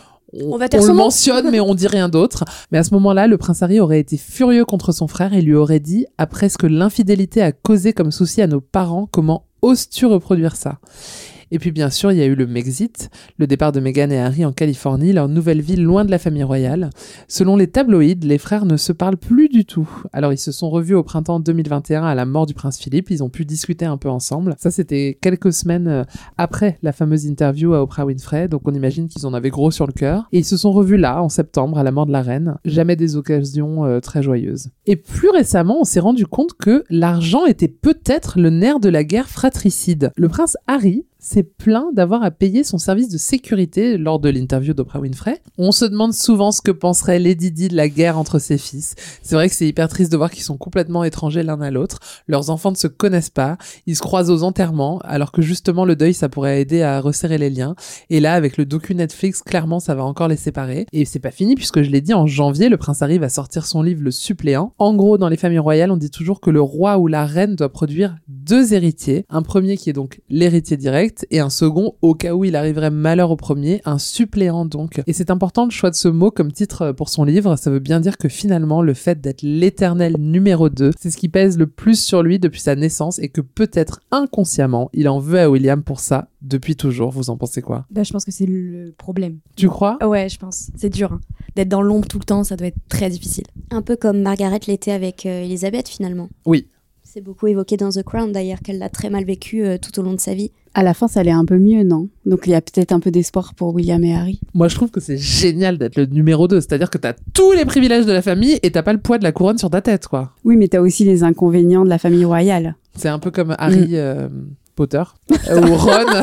le mentionne, mais on dit rien d'autre. Mais à ce moment-là, le prince Harry aurait été furieux contre son frère et lui aurait dit « Après ce que l'infidélité a causé comme souci à nos parents, comment oses-tu reproduire ça ?» Et puis bien sûr, il y a eu le Mexit, le départ de Meghan et Harry en Californie, leur nouvelle vie loin de la famille royale. Selon les tabloïds, les frères ne se parlent plus du tout. Alors ils se sont revus au printemps 2021 à la mort du prince Philippe, ils ont pu discuter un peu ensemble. Ça c'était quelques semaines après la fameuse interview à Oprah Winfrey, donc on imagine qu'ils en avaient gros sur le cœur. Et ils se sont revus là, en septembre, à la mort de la reine. Jamais des occasions très joyeuses. Et plus récemment, on s'est rendu compte que l'argent était peut-être le nerf de la guerre fratricide. Le prince Harry s'est plaint d'avoir à payer son service de sécurité lors de l'interview d'Oprah Winfrey. On se demande souvent ce que penserait Lady Di de la guerre entre ses fils. C'est vrai que c'est hyper triste de voir qu'ils sont complètement étrangers l'un à l'autre. Leurs enfants ne se connaissent pas. Ils se croisent aux enterrements, alors que justement le deuil, ça pourrait aider à resserrer les liens. Et là, avec le docu Netflix, clairement, ça va encore les séparer. Et c'est pas fini, puisque je l'ai dit, en janvier, le prince Harry va sortir son livre Le Suppléant. En gros, dans les familles royales, on dit toujours que le roi ou la reine doit produire 2 héritiers. Un premier qui est donc l'héritier direct, et un second, au cas où il arriverait malheur au premier, un suppléant donc. Et c'est important le choix de ce mot comme titre pour son livre, ça veut bien dire que finalement, le fait d'être l'éternel numéro 2, c'est ce qui pèse le plus sur lui depuis sa naissance et que peut-être inconsciemment, il en veut à William pour ça depuis toujours. Vous en pensez quoi? Je pense que c'est le problème. Tu crois? Ouais, je pense. C'est dur. Hein. D'être dans l'ombre tout le temps, ça doit être très difficile. Un peu comme Margaret l'était avec Elisabeth finalement. Oui. C'est beaucoup évoqué dans The Crown d'ailleurs, qu'elle l'a très mal vécu tout au long de sa vie. À la fin, ça allait un peu mieux, non? Donc il y a peut-être un peu d'espoir pour William et Harry. Moi, je trouve que c'est génial d'être le numéro 2. C'est-à-dire que t'as tous les privilèges de la famille et t'as pas le poids de la couronne sur ta tête, quoi. Oui, mais t'as aussi les inconvénients de la famille royale. C'est un peu comme Harry Potter ou Ron.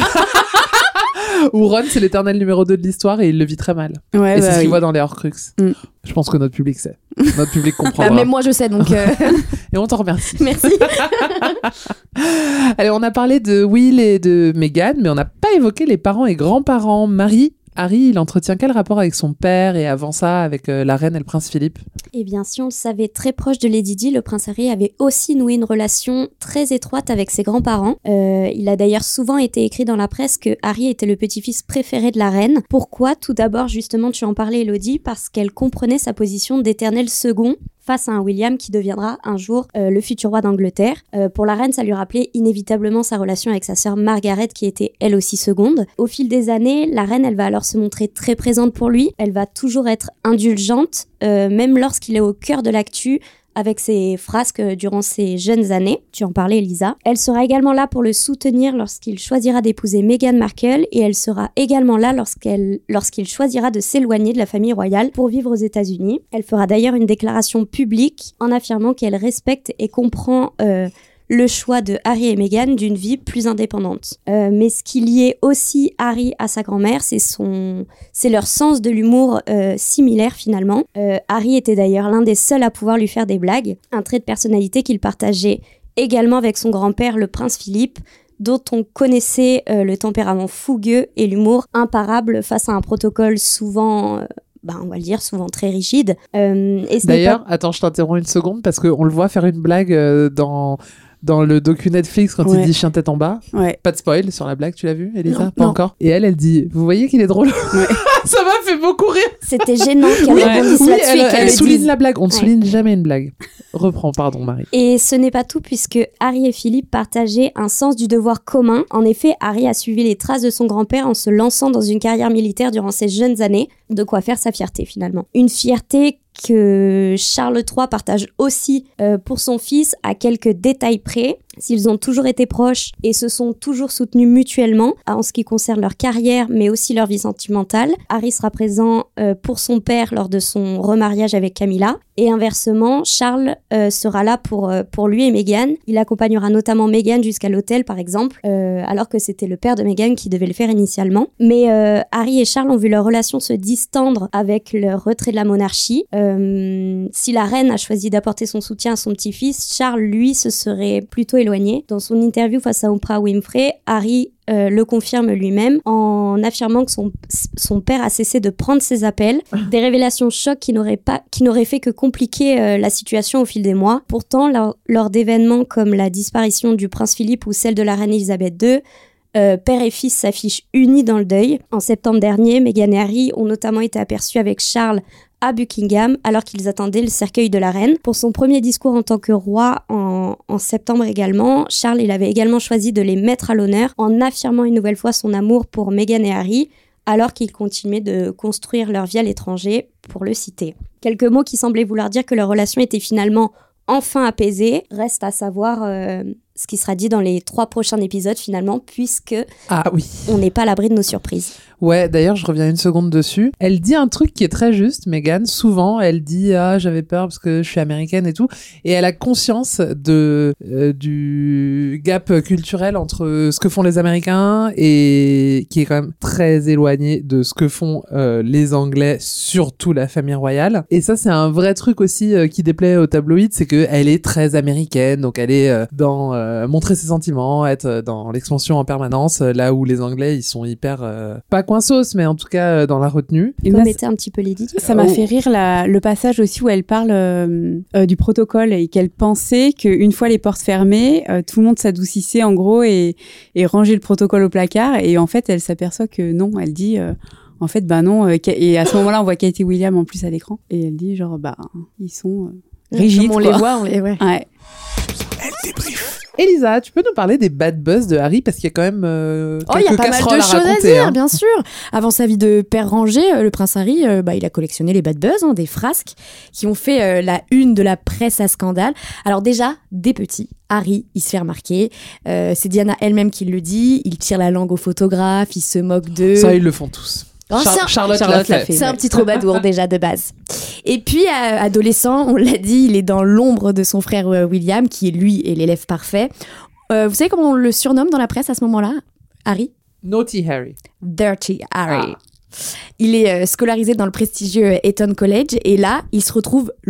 Ou Ron, c'est l'éternel numéro 2 de l'histoire et il le vit très mal. Ouais, et c'est ce qu'il voit dans les Horcruxes. Je pense que notre public sait. Notre public comprendra. Même moi, je sais, donc... Et on t'en remercie. Merci. Allez, on a parlé de Will et de Meghan, mais on n'a pas évoqué les parents et grands-parents. Marie, Harry, il entretient quel rapport avec son père et avant ça avec la reine et le prince Philippe ? Eh bien, si on le savait, très proche de Lady Di, le prince Harry avait aussi noué une relation très étroite avec ses grands-parents. Il a d'ailleurs souvent été écrit dans la presse que Harry était le petit-fils préféré de la reine. Pourquoi ? Tout d'abord, justement, tu en parlais, Elodie, parce qu'elle comprenait sa position d'éternel second face à un William qui deviendra un jour le futur roi d'Angleterre. Pour la reine, ça lui rappelait inévitablement sa relation avec sa sœur Margaret, qui était elle aussi seconde. Au fil des années, la reine, elle va alors se montrer très présente pour lui. Elle va toujours être indulgente, même lorsqu'il est au cœur de l'actu, avec ses frasques durant ses jeunes années. Tu en parlais, Elisa. Elle sera également là pour le soutenir lorsqu'il choisira d'épouser Meghan Markle, et elle sera également là lorsqu'il choisira de s'éloigner de la famille royale pour vivre aux États-Unis. Elle fera d'ailleurs une déclaration publique en affirmant qu'elle respecte et comprend le choix de Harry et Meghan d'une vie plus indépendante. Mais ce qui liait aussi Harry à sa grand-mère, c'est leur sens de l'humour similaire finalement. Harry était d'ailleurs l'un des seuls à pouvoir lui faire des blagues, un trait de personnalité qu'il partageait également avec son grand-père, le prince Philippe, dont on connaissait le tempérament fougueux et l'humour imparable face à un protocole souvent... on va le dire, souvent très rigide. D'ailleurs, attends, je t'interromps une seconde parce qu'on le voit faire une blague dans le docu Netflix quand il dit chien tête en bas. Ouais. Pas de spoil sur la blague, tu l'as vu, Elisa? Non, Pas non. encore. Et elle dit, vous voyez qu'il est drôle? Ouais. Ça m'a fait beaucoup rire. C'était gênant qu'elle rebondisse Oui, là-dessus et qu'elle elle le souligne dise. la blague. On ne souligne jamais une blague. Reprends, pardon, Marie. Et ce n'est pas tout puisque Harry et Philippe partageaient un sens du devoir commun. En effet, Harry a suivi les traces de son grand-père en se lançant dans une carrière militaire durant ses jeunes années, de quoi faire sa fierté finalement. Une fierté que Charles III partage aussi pour son fils à quelques détails près. S'ils ont toujours été proches et se sont toujours soutenus mutuellement en ce qui concerne leur carrière mais aussi leur vie sentimentale. Harry sera présent pour son père lors de son remariage avec Camilla et inversement, Charles sera là pour lui et Meghan. Il accompagnera notamment Meghan jusqu'à l'hôtel par exemple, alors que c'était le père de Meghan qui devait le faire initialement. Mais Harry et Charles ont vu leur relation se distendre avec le retrait de la monarchie. Si la reine a choisi d'apporter son soutien à son petit-fils, Charles, lui, se serait plutôt éloigné. Dans son interview face à Oprah Winfrey, Harry le confirme lui-même en affirmant que son père a cessé de prendre ses appels. Des révélations chocs qui n'auraient fait que compliquer la situation au fil des mois. Pourtant, lors d'événements comme la disparition du prince Philippe ou celle de la reine Elisabeth II, père et fils s'affichent unis dans le deuil. En septembre dernier, Meghan et Harry ont notamment été aperçus avec Charles à Buckingham alors qu'ils attendaient le cercueil de la reine. Pour son premier discours en tant que roi en septembre également, Charles il avait également choisi de les mettre à l'honneur en affirmant une nouvelle fois son amour pour Meghan et Harry alors qu'ils continuaient de construire leur vie à l'étranger, pour le citer. Quelques mots qui semblaient vouloir dire que leur relation était finalement enfin apaisée. Reste à savoir ce qui sera dit dans les 3 prochains épisodes finalement, puisque on n'est pas à l'abri de nos surprises. Ouais, d'ailleurs, je reviens une seconde dessus. Elle dit un truc qui est très juste, Meghan. Souvent, elle dit « Ah, j'avais peur parce que je suis américaine et tout ». Et elle a conscience du gap culturel entre ce que font les Américains et qui est quand même très éloigné de ce que font les Anglais, surtout la famille royale. Et ça, c'est un vrai truc aussi qui déplaît aux tabloïds, c'est qu'elle est très américaine, donc elle est dans montrer ses sentiments, être dans l'expansion en permanence, là où les Anglais, ils sont hyper... pas coinsos, mais en tout cas dans la retenue. Comme était un petit peu Lady Di. Ça m'a fait rire le passage aussi où elle parle du protocole et qu'elle pensait qu'une fois les portes fermées, tout le monde s'adoucissait en gros et rangeait le protocole au placard. Et en fait, elle s'aperçoit que non, elle dit... en fait, bah non. Et à ce moment-là, on voit Kate et William en plus à l'écran. Et elle dit genre, bah, ils sont rigides. Comme on les voit, on les... Ouais. Elle débrief. Elisa, tu peux nous parler des bad buzz de Harry parce qu'il y a quand même quelques il y a pas mal de choses à dire, bien sûr. Avant sa vie de père rangé, le prince Harry, il a collectionné les bad buzz, des frasques qui ont fait la une de la presse à scandale. Alors déjà, des petits, Harry, il se fait remarquer. C'est Diana elle-même qui le dit. Il tire la langue aux photographes, il se moque d'eux. Ça, ils le font tous. Charlotte l'a fait. C'est un petit troubadour déjà de base. Et puis, adolescent, on l'a dit, il est dans l'ombre de son frère William, qui lui est l'élève parfait. Vous savez comment on le surnomme dans la presse à ce moment-là, Harry? Naughty Harry. Dirty Harry. Il est scolarisé dans le prestigieux Eton College et là, il se retrouve loin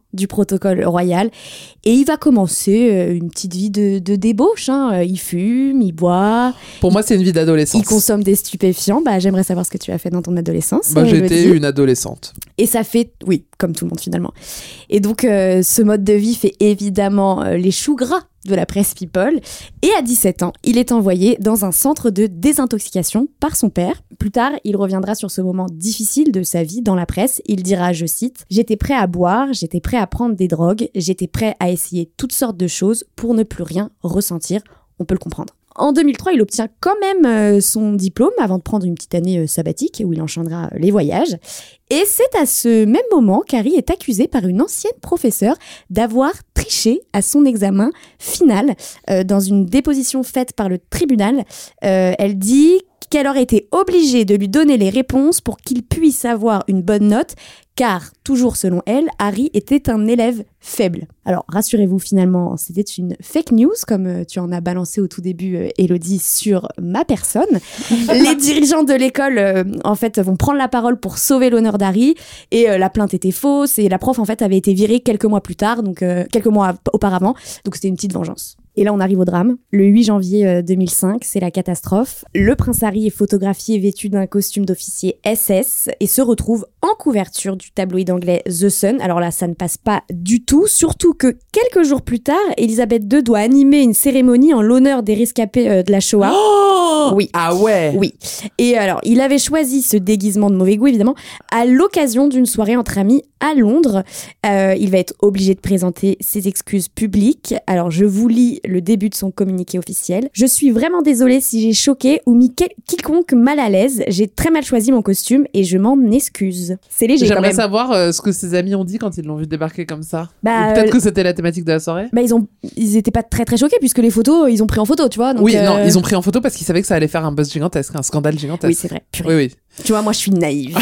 du protocole royal et il va commencer une petite vie de débauche. Il fume, il boit. Pour moi, c'est une vie d'adolescence. Il consomme des stupéfiants. J'aimerais savoir ce que tu as fait dans ton adolescence. J'étais une adolescente. Et ça fait, oui, comme tout le monde finalement. Et donc, ce mode de vie fait évidemment les choux gras de la presse People. Et à 17 ans, il est envoyé dans un centre de désintoxication par son père. Plus tard, il reviendra sur ce moment difficile de sa vie dans la presse. Il dira, je cite, « J'étais prêt à boire, j'étais prêt à prendre des drogues, j'étais prêt à essayer toutes sortes de choses pour ne plus rien ressentir. » On peut le comprendre. En 2003, il obtient quand même son diplôme avant de prendre une petite année sabbatique où il enchaînera les voyages. Et c'est à ce même moment qu'Harry est accusé par une ancienne professeure d'avoir triché à son examen final. Dans une déposition faite par le tribunal, elle dit qu'elle aurait été obligée de lui donner les réponses pour qu'il puisse avoir une bonne note, car, toujours selon elle, Harry était un élève faible. Alors, rassurez-vous, finalement, c'était une fake news, comme tu en as balancé au tout début, Élodie, sur ma personne. Les dirigeants de l'école, en fait, vont prendre la parole pour sauver l'honneur d'Harry, et la plainte était fausse, et la prof, en fait, avait été virée quelques mois plus tard, donc quelques mois auparavant, donc c'était une petite vengeance. Et là, on arrive au drame. Le 8 janvier 2005, c'est la catastrophe. Le prince Harry est photographié vêtu d'un costume d'officier SS et se retrouve en couverture du tabloïd anglais The Sun. Alors là, ça ne passe pas du tout, surtout que quelques jours plus tard, Elisabeth II doit animer une cérémonie en l'honneur des rescapés de la Shoah. Oh oui. Ah ouais. Oui. Et alors, il avait choisi ce déguisement de mauvais goût, évidemment, à l'occasion d'une soirée entre amis à Londres. Il va être obligé de présenter ses excuses publiques. Alors, je vous lis le début de son communiqué officiel. « Je suis vraiment désolée si j'ai choqué ou mis quiconque mal à l'aise. J'ai très mal choisi mon costume et je m'en excuse. » C'est léger quand même. J'aimerais savoir ce que ses amis ont dit quand ils l'ont vu débarquer comme ça. Ou peut-être que c'était la thématique de la soirée. Ils étaient pas très très choqués puisque les photos, ils ont pris en photo, tu vois. Donc, oui, non, ils ont pris en photo parce qu'ils savaient que ça allait faire un buzz gigantesque, un scandale gigantesque. Oui, c'est vrai. Purée. Oui. Tu vois, moi, je suis naïve.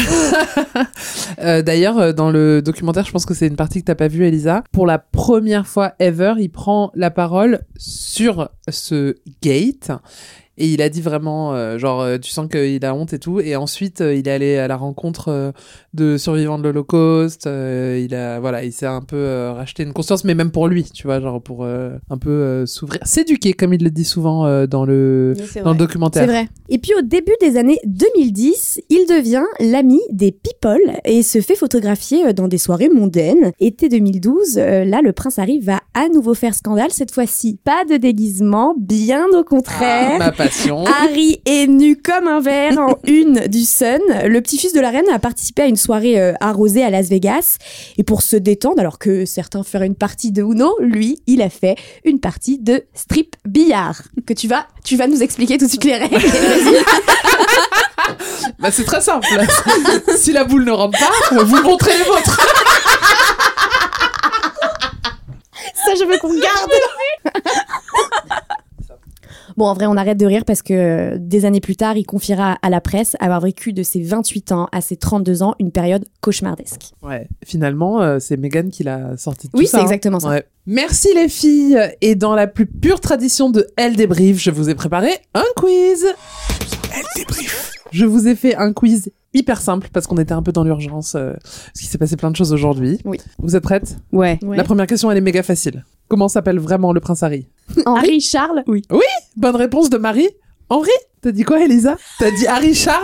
D'ailleurs, dans le documentaire, je pense que c'est une partie que t'as pas vue, Elisa. Pour la première fois ever, il prend la parole sur ce gate. Et il a dit vraiment, tu sens qu'il a honte et tout. Et ensuite, il est allé à la rencontre de survivants de l'Holocauste. Il s'est un peu racheté une conscience, mais même pour lui, tu vois, pour un peu s'ouvrir, s'éduquer, comme il le dit souvent dans le documentaire. C'est vrai. Et puis au début des années 2010, il devient l'ami des people et se fait photographier dans des soirées mondaines. Été 2012, là, le prince Harry va à nouveau faire scandale. Cette fois-ci, pas de déguisement, bien au contraire. Ma passion. Harry est nu comme un verre en une du Sun. Le petit-fils de la reine a participé à une soirée arrosée à Las Vegas. Et pour se détendre, alors que certains feraient une partie de Uno, lui, il a fait une partie de strip billard. Que tu vas nous expliquer tout de suite les règles. C'est très simple. Si la boule ne rentre pas, vous montrez les vôtres. Ça, je veux qu'on garde. Bon, en vrai, on arrête de rire parce que des années plus tard, il confiera à la presse avoir vécu de ses 28 ans à ses 32 ans une période cauchemardesque. Ouais, finalement, c'est Meghan qui l'a sorti de tout ça. Oui, c'est exactement ça. Ouais. Merci les filles. Et dans la plus pure tradition de Elle débrief, je vous ai préparé un quiz. Elle débrief. Je vous ai fait un quiz hyper simple parce qu'on était un peu dans l'urgence, parce qu'il s'est passé plein de choses aujourd'hui. Oui. Vous êtes prêtes ? Ouais. La première question, elle est méga facile. Comment s'appelle vraiment le prince Harry ? Harry Charles ? Oui. Oui, bonne réponse de Marie. Henri ? T'as dit quoi, Elisa ? T'as dit Harry Charles ?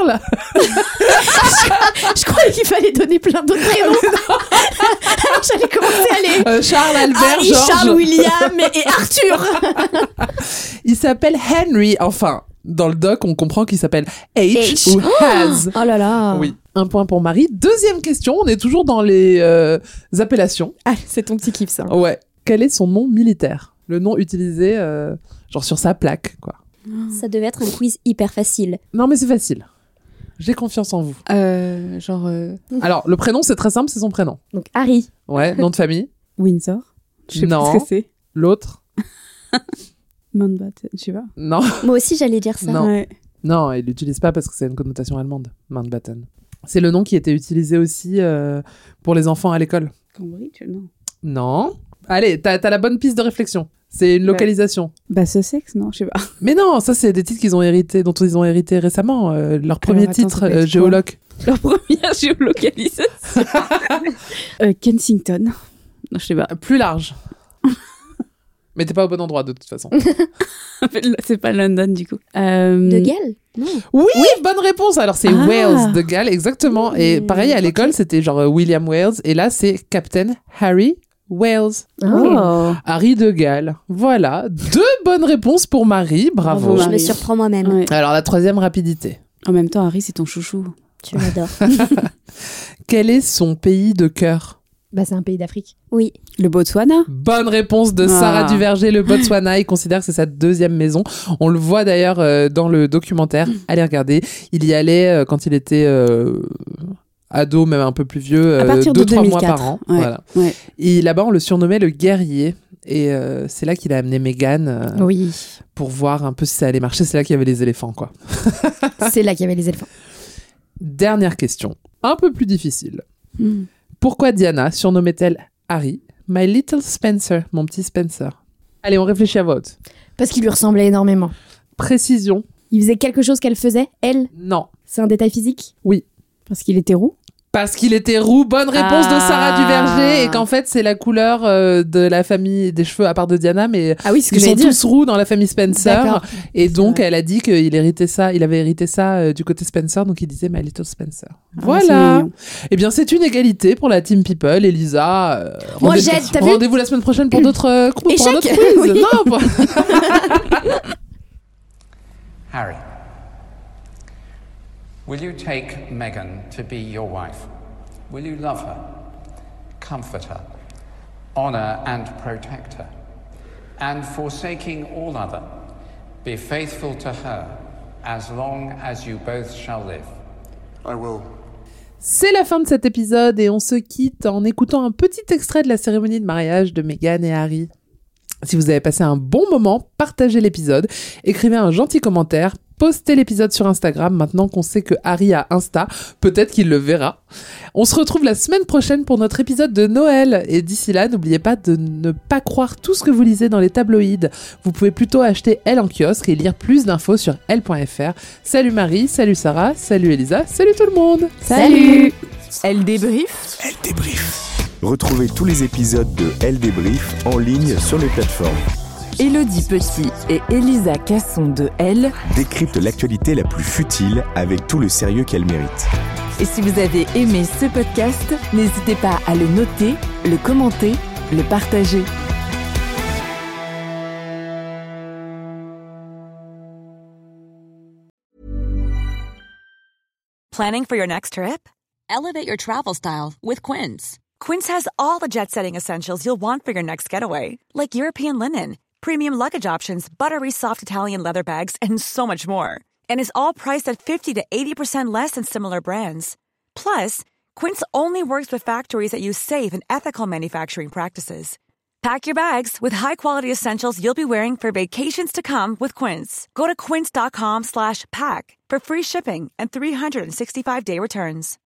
Je croyais qu'il fallait donner plein d'autres prénoms. J'allais commencer à aller. Charles, Albert, Harry, George. Charles, William et Arthur. Il s'appelle Henry, enfin. Dans le doc, on comprend qu'il s'appelle H ou Has. Oh là là. Oui. Un point pour Marie. Deuxième question, on est toujours dans les appellations. Ah, c'est ton petit kiff, ça. Ouais. Quel est son nom militaire ? Le nom utilisé, sur sa plaque, quoi. Ça devait être un quiz hyper facile. Non, mais c'est facile. J'ai confiance en vous. Alors, le prénom, c'est très simple, c'est son prénom. Donc, Harry. Ouais, nom de famille. Windsor. Je sais pas ce que c'est. L'autre. Mountbatten, tu vois. Non. Moi aussi, j'allais dire ça. Non. Ouais. Non, il l'utilise pas parce que c'est une connotation allemande. Mountbatten. C'est le nom qui était utilisé aussi pour les enfants à l'école. Cambridge, non. Non. Allez, t'as la bonne piste de réflexion. C'est une localisation. Sussex, non, je sais pas. Mais non, ça c'est des titres dont ils ont hérité récemment. Leur premier titre, géologue. Leur première géolocalisation. Kensington. Non, je sais pas. Plus large. Mais t'es pas au bon endroit de toute façon. C'est pas London du coup. De Galles? Non. Oui, bonne réponse. Alors c'est Wales de Galles, exactement. Et pareil à l'école, c'était genre William Wales. Et là, c'est Captain Harry Wales. Harry de Galles. Voilà, 2 bonnes réponses pour Marie. Bravo. Je me surprends moi-même. Ouais. Alors la 3e, rapidité. En même temps, Harry, c'est ton chouchou. Tu l'adores. Quel est son pays de cœur? Bah, c'est un pays d'Afrique. Oui. Le Botswana. Bonne réponse de Sarah Duverger, le Botswana. Il considère que c'est sa 2e maison. On le voit d'ailleurs dans le documentaire. Allez regarder. Il y allait quand il était ado, même un peu plus vieux, 2-3 mois par an. Ouais. Voilà. Ouais. Et là-bas, on le surnommait le guerrier. Et c'est là qu'il a amené Meghan pour voir un peu si ça allait marcher. C'est là qu'il y avait les éléphants, quoi. C'est là qu'il y avait les éléphants. Dernière question, un peu plus difficile. Pourquoi Diana surnommait-elle Harry My Little Spencer, mon petit Spencer? Allez, on réfléchit à voix haute. Parce qu'il lui ressemblait énormément. Précision. Il faisait quelque chose qu'elle faisait, elle? Non. C'est un détail physique? Oui. Parce qu'il était roux? Parce qu'il était roux. Bonne réponse de Sarah Duverger. Et qu'en fait, c'est la couleur de la famille des cheveux à part de Diana. Mais ce que ils sont j'allais tous roux dans la famille Spencer. D'accord. Et donc, elle a dit qu'il héritait ça. Il avait hérité ça du côté Spencer. Donc, il disait My Little Spencer. Voilà. Eh bien, c'est une égalité pour la Team People. Elisa, moi, j'aide, t'as vu? Rendez-vous la semaine prochaine pour d'autres pour un autre quiz. Oui. Non, Harry, will you take Meghan to be your wife? Will you love her, comfort her, honour and protect her, and forsaking all other, be faithful to her as long as you both shall live? I will. C'est la fin de cet épisode et on se quitte en écoutant un petit extrait de la cérémonie de mariage de Meghan et Harry. Si vous avez passé un bon moment, partagez l'épisode, écrivez un gentil commentaire, postez l'épisode sur Instagram. Maintenant qu'on sait que Harry a Insta, peut-être qu'il le verra. On se retrouve la semaine prochaine pour notre épisode de Noël. Et d'ici là, n'oubliez pas de ne pas croire tout ce que vous lisez dans les tabloïds. Vous pouvez plutôt acheter Elle en kiosque et lire plus d'infos sur elle.fr. Salut Marie, salut Sarah, salut Elisa, salut tout le monde. Salut. Elle débrief. Elle débrief. Retrouvez tous les épisodes de Elle débrief en ligne sur les plateformes. Élodie Petit et Elisa Casson de Elle décryptent l'actualité la plus futile avec tout le sérieux qu'elle mérite. Et si vous avez aimé ce podcast, n'hésitez pas à le noter, le commenter, le partager. Planning for your next trip? Elevate your travel style with Quince. Quince has all the jet-setting essentials you'll want for your next getaway, like European linen, premium luggage options, buttery soft Italian leather bags, and so much more. And is all priced at 50 to 80% less than similar brands. Plus, Quince only works with factories that use safe and ethical manufacturing practices. Pack your bags with high-quality essentials you'll be wearing for vacations to come with Quince. Go to quince.com/pack for free shipping and 365-day returns.